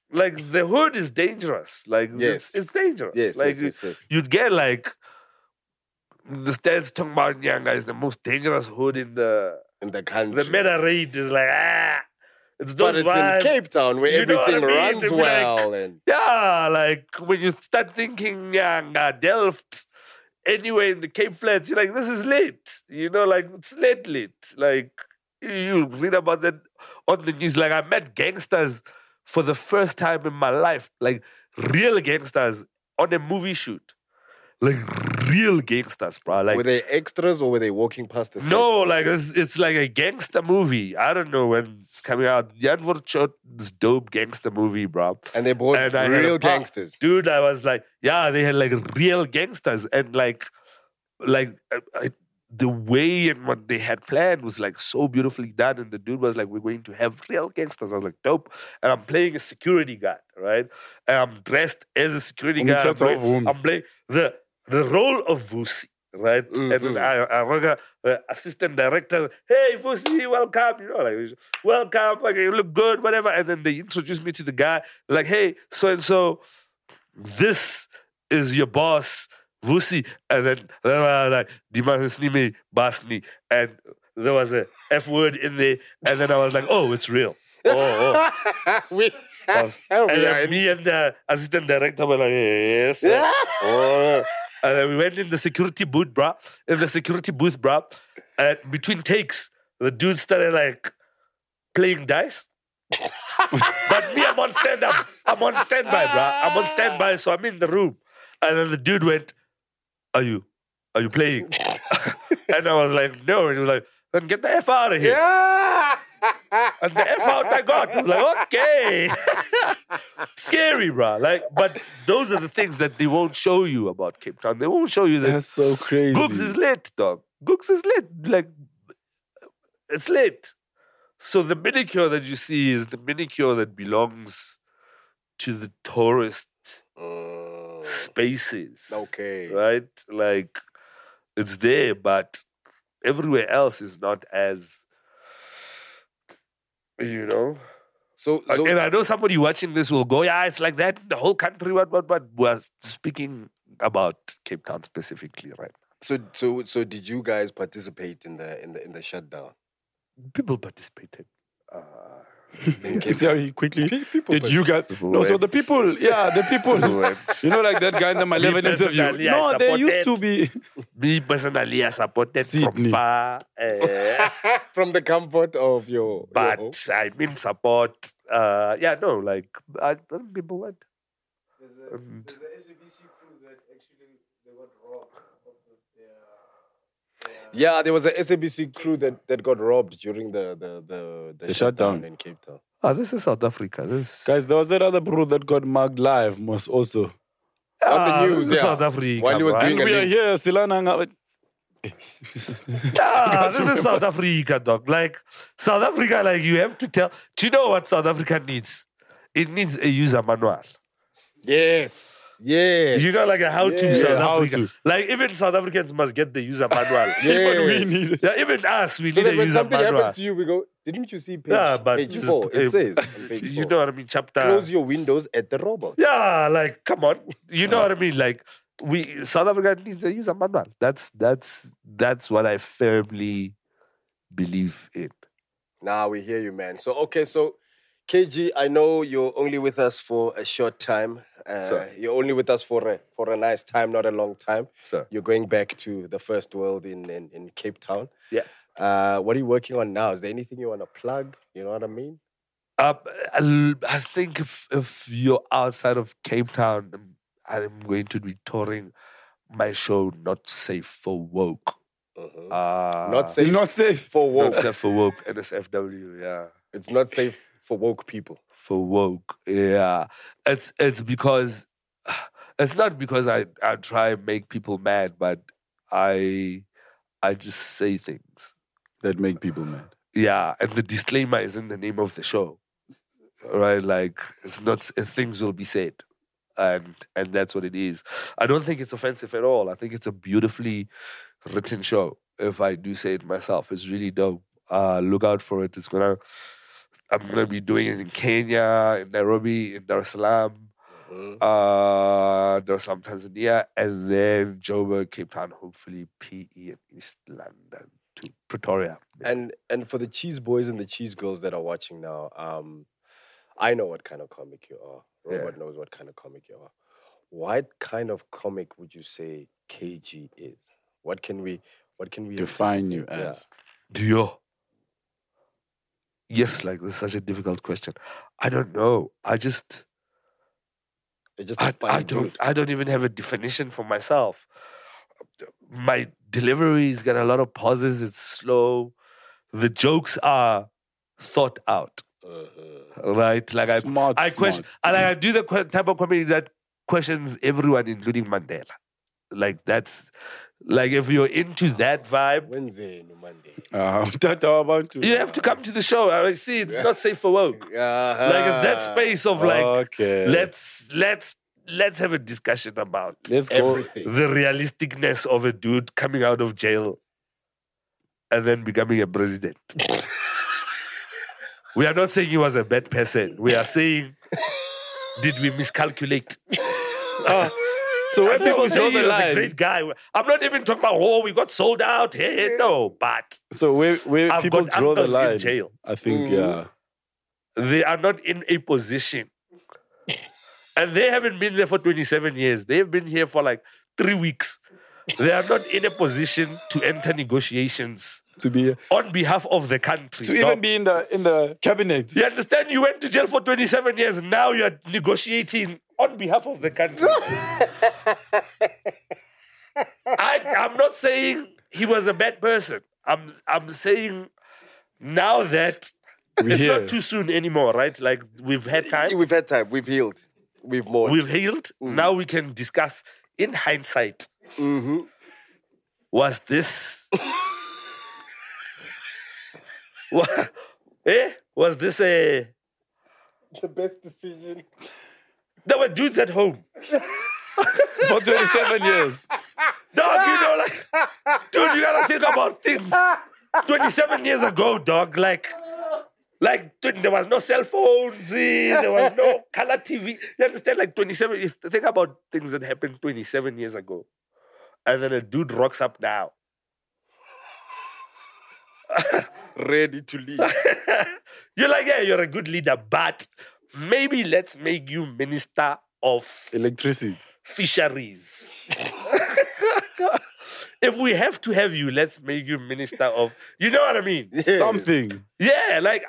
the hood is dangerous. Like Yes. it's dangerous. Yes, like yes. you'd get like the stats talking about Nyanga is the most dangerous hood in the country. The meta rate is like, it's But those it's in vibes. Cape Town where You know what everything I mean? runs They be like, well. And Yeah, like when you start thinking Nyanga, Delft, anywhere in the Cape Flats, you're like, this is late. You know, like it's late. Like you read about that on the news. Like I met gangsters for the first time in my life, like real gangsters on a movie shoot. Like real gangsters, bro. Like were they extras or were they walking past the set? no, like it's like a gangster movie. I don't know when it's coming out. Janvor shot this dope gangster movie, bro. And they bought And I had real a pop. gangsters. Dude, I was like, yeah, they had like real gangsters. And like the way and what they had planned was like so beautifully done. And the dude was like, we're going to have real gangsters. I was like, dope. And I'm playing a security guard, right? And I'm dressed as a security guard. I'm playing the role of Vusi, right? Mm-hmm. And then I rang the assistant director, hey, Vusi, welcome. You know, like, welcome, okay, you look good, whatever. And then they introduced me to the guy, like, hey, so-and-so, this is your boss, Vusi. And then they were like, Dimasnimi, Basni. And there was a F word in there. And then I was like, oh, it's real. Oh. And then me and the assistant director were like, yes. Oh. And then we went in the security booth, bro. And between takes, the dude started like playing dice. But me, I'm on stand-up. I'm on standby, bro. I'm on standby, so I'm in the room. And then the dude went, Are you playing? And I was like, no. And he was like, then get the F out of here. And the F out I got. I was like, okay. Scary, bro. Like, but those are the things that they won't show you about Cape Town. They won't show you that. That's so crazy. Gooks is lit, dog. Gooks is lit. Like, it's lit. So the manicure that you see is the manicure that belongs to the tourist spaces. Okay. Right? Like, it's there, but everywhere else is not as, you know. So And I know somebody watching this will go, yeah, it's like that in the whole country, what. We're speaking about Cape Town specifically, right? So did you guys participate in the shutdown? People participated. See how he quickly People did you guys? No, so the people, you know, like that guy in the Malevolent interview. personally, I No, they used to supported- be. Me personally, I supported Sydney. from far, From the comfort of your but home? I mean support. People went. And- There's a SABC crew that actually they got robbed of their Yeah, there was a SABC crew that got robbed during the shutdown. in Cape Town. this is South Africa. Guys, there was that other bro that got mugged live, most also. On the news, this is yeah. South Africa. While he was bro. doing And we a are link. here, Silana. Yeah, this is South Africa, dog. Like, South Africa, like, you have to tell. Do you know what South Africa needs? It needs a user manual. Yes. You know, like a how-to Yeah, South how Africa. to. Like, even South Africans must get the user manual. Even we need it. Yeah, even us, we So need a that when user something manual. happens to you, we go, didn't you see page, Yeah, but page just- 4? It says on page 4. You know what I mean? Chapter. Close your windows at the robot. Yeah, like, come on. You know what I mean? Like, South Africa needs a user manual. That's what I firmly believe in. Nah, we hear you, man. So, okay, so KG, I know you're only with us for a short time. Sorry. You're only with us for a nice time, not a long time. Sorry. You're going back to the first world in Cape Town. Yeah. What are you working on now? Is there anything you want to plug? You know what I mean? I think if you're outside of Cape Town, I'm going to be touring my show Not Safe for Woke. Not safe. Not safe. for Not woke. Safe for Woke, NSFW, yeah. It's not safe for woke people. For woke, yeah. It's because it's not because I try and make people mad, but I just say things. That make people mad. Yeah, and the disclaimer is in the name of the show, right? Like, it's not, things will be said, and that's what it is. I don't think it's offensive at all. I think it's a beautifully written show. If I do say it myself, it's really dope. Look out for it. I'm gonna be doing it in Kenya, in Nairobi, in Dar es Salaam, Dar es Salaam, Tanzania, and then Joburg, Cape Town, hopefully PE and East London to Pretoria. And for the cheese boys and the cheese girls that are watching now, I know what kind of comic you are. Robert knows what kind of comic you are. What kind of comic would you say KG is? What can we Define you anticipate? as. Dio. Yes, like this is such a difficult question. I don't know. You're just a I fine dude. don't even have a definition for myself. My delivery's got a lot of pauses. It's slow. The jokes are thought out. Right? Like Smart, I question. I do the type of comedy that questions everyone, including Mandela. Like that's like if you're into that vibe, Wednesday, no Monday. Tata, about to. you have to come to the show. I see it's not safe for work. Like it's that space of like Okay. let's have a discussion about Let's go. the realisticness of a dude coming out of jail and then becoming a president. We are not saying he was a bad person. We are saying, did we miscalculate? So where I'm people not draw saying the he was a line. great guy. I'm not even talking about, we got sold out. Hey, no, but So where I've people got draw the uncles in line. jail. I think, yeah. they are not in a position. And they haven't been there for 27 years. They've been here for like 3 weeks. They are not in a position to enter negotiations To be on behalf of the country. to even be in the cabinet. You understand? You went to jail for 27 years. Now you're negotiating on behalf of the country. I'm not saying he was a bad person. I'm saying now that it's here. not too soon anymore, right? Like we've had time. We've had time. We've healed. We've mourned. We've healed. Now we can discuss in hindsight. Was this... Was this a... the best decision. There were dudes at home. For 27 years. Dog, you know, like... Dude, you gotta think about things. 27 years ago, dog, like dude, there was no cell phones, there was no color TV. You understand? Like 27 years. Think about things that happened 27 years ago. And then a dude rocks up now. Ready to lead. You're like, yeah, you're a good leader, but maybe let's make you minister of Electricity. fisheries. If we have to have you, let's make you minister of, you know what I mean? Something. Yeah, like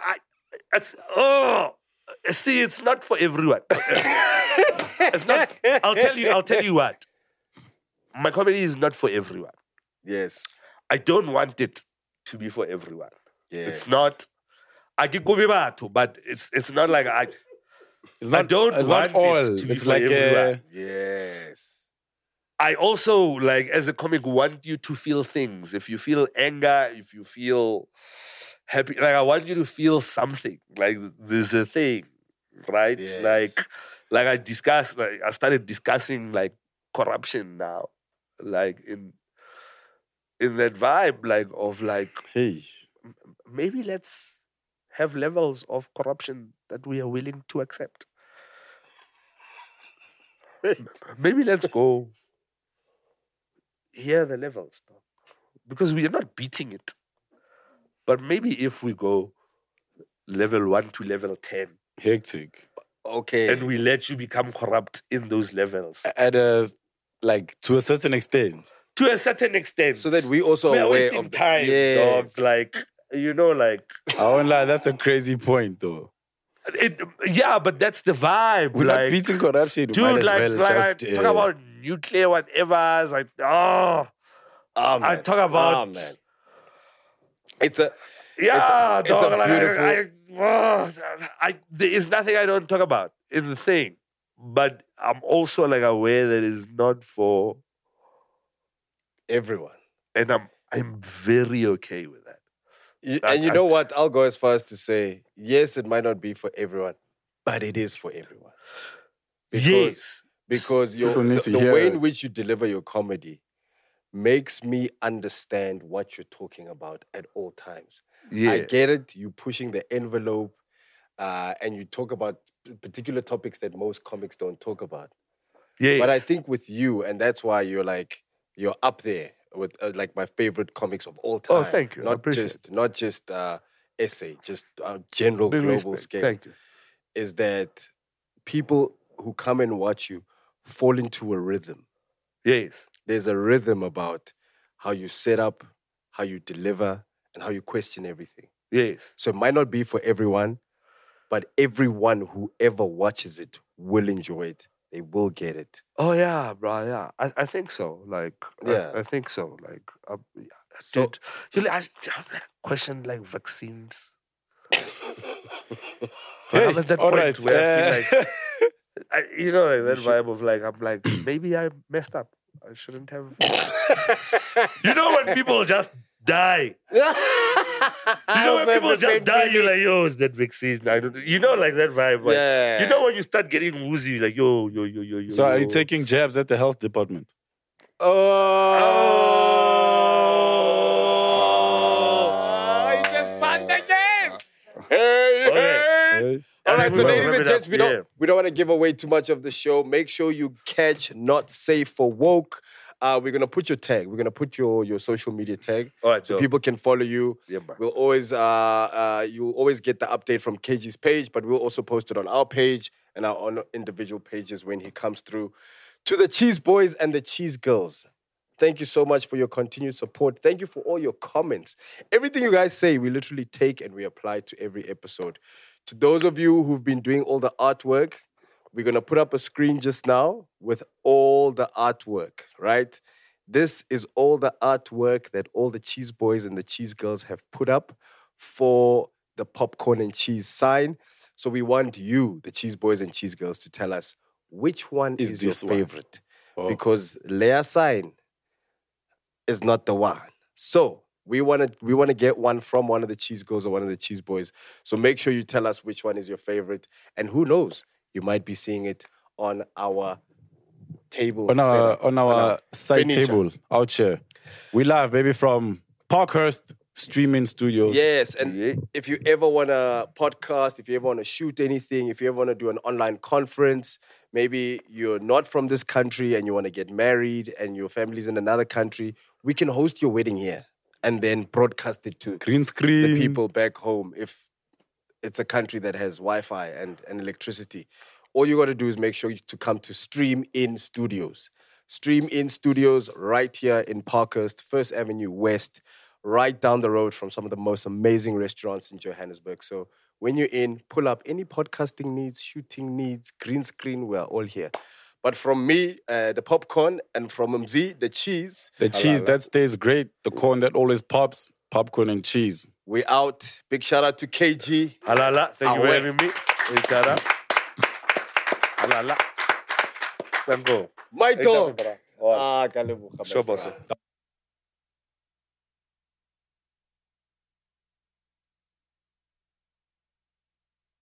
see, it's not for everyone. It's not. I'll tell you what. My comedy is not for everyone. Yes. I don't want it to be for everyone. Yes. It's not. I can go but it's not like I. It's I not, don't it's want not all. it to be It's for like everyone. Yes. I also, like, as a comic, want you to feel things. If you feel anger, if you feel happy, like, I want you to feel something. Like, there's a thing, right? Yes. Like I started discussing, like, corruption now. Like, in that vibe, like, of, like, hey. maybe let's have levels of corruption that we are willing to accept. Maybe let's go. Here are the levels, though. Because we are not beating it. But maybe if we go level 1 to level 10, Hectic. Okay. and we let you become corrupt in those levels. To a certain extent. To a certain extent. So that we also we are aware wasting of the time, yes. dog. Like, you know, like... I won't lie, that's a crazy point though. Yeah, but that's the vibe. We're like, not beating corruption. dude, Might as like, well like just, I talk about nuclear whatever. It's like, I man. talk about... man. It's a Yeah, it's a dog, beautiful- there is nothing I don't talk about in the thing. But I'm also like aware that it's not for... everyone. And I'm very okay with that. And you know what? I'll go as far as to say, yes, it might not be for everyone, but it is for everyone. Yes. Because People need to the hear way in it. which you deliver your comedy makes me understand what you're talking about at all times. Yeah. I get it. You pushing the envelope. and you talk about particular topics that most comics don't talk about. Yes. But I think with you, and that's why you're up there with like my favorite comics of all time. Oh, thank you. I appreciate Not just essay, just general Big global respect. scale. Thank you. Is that people who come and watch you fall into a rhythm. Yes. There's a rhythm about how you set up, how you deliver, and how you question everything. Yes. So it might not be for everyone, but everyone who ever watches it will enjoy it. They will get it. Oh yeah, bro. Yeah, I think so. Like, Yeah. I think so. Like, So- dude, you like question like vaccines. I'm at that all point right, where I feel like, you know, like that vibe of like, I'm like, maybe I messed up. I shouldn't have. You know when people just die. You know when people just die, you're like, yo, is that vaccine? I don't. You know, like that vibe. Like, Yeah. You know when you start getting woozy, like yo. So are you yo. taking jabs at the health department? Oh, he just punned again. Hey, Okay. hey. Hey? All right, so Wrap ladies it and up, gents, we yeah. don't want to give away too much of the show. Make sure you catch Not Safe for Woke. We're gonna put your tag. We're gonna put your social media tag, All right, so so people can follow you. Yeah, man. We'll always you'll always get the update from KG's page, but we'll also post it on our page and our own individual pages when he comes through. To the Cheese Boys and the Cheese Girls, thank you so much for your continued support. Thank you for all your comments. Everything you guys say, we literally take and we apply to every episode. To those of you who've been doing all the artwork, we're going to put up a screen just now with all the artwork, right? This is all the artwork that all the Cheese Boys and the Cheese Girls have put up for the Popcorn and Cheese sign. So we want you, the Cheese Boys and Cheese Girls, to tell us which one is your this one? favorite. Oh. Because Leia sign is not the one. So we want to get one from one of the Cheese Girls or one of the Cheese Boys. So make sure you tell us which one is your favorite. And who knows, you might be seeing it on our table. On our side furniture. table out here. We live, baby, from Parkhurst Streaming Studios. Yes, and if you ever want to podcast, if you ever want to shoot anything, if you ever want to do an online conference, maybe you're not from this country and you want to get married and your family's in another country, we can host your wedding here and then broadcast it to Green screen. the people back home if it's a country that has Wi-Fi and electricity. All you got to do is make sure to come to Stream In Studios. Stream In Studios right here in Parkhurst, 1st Avenue West, right down the road from some of the most amazing restaurants in Johannesburg. So when you're in, pull up any podcasting needs, shooting needs, green screen, we're all here. But from me, the popcorn, and from Mzi, the cheese. The cheese that stays great. The corn that always pops. Popcorn and cheese. We out. Big shout out to KG. Halala, thank you for Awe. having me. Itara. Halala. Let's go. My dog. All right. Ka leboga, my Sure, friend. boss.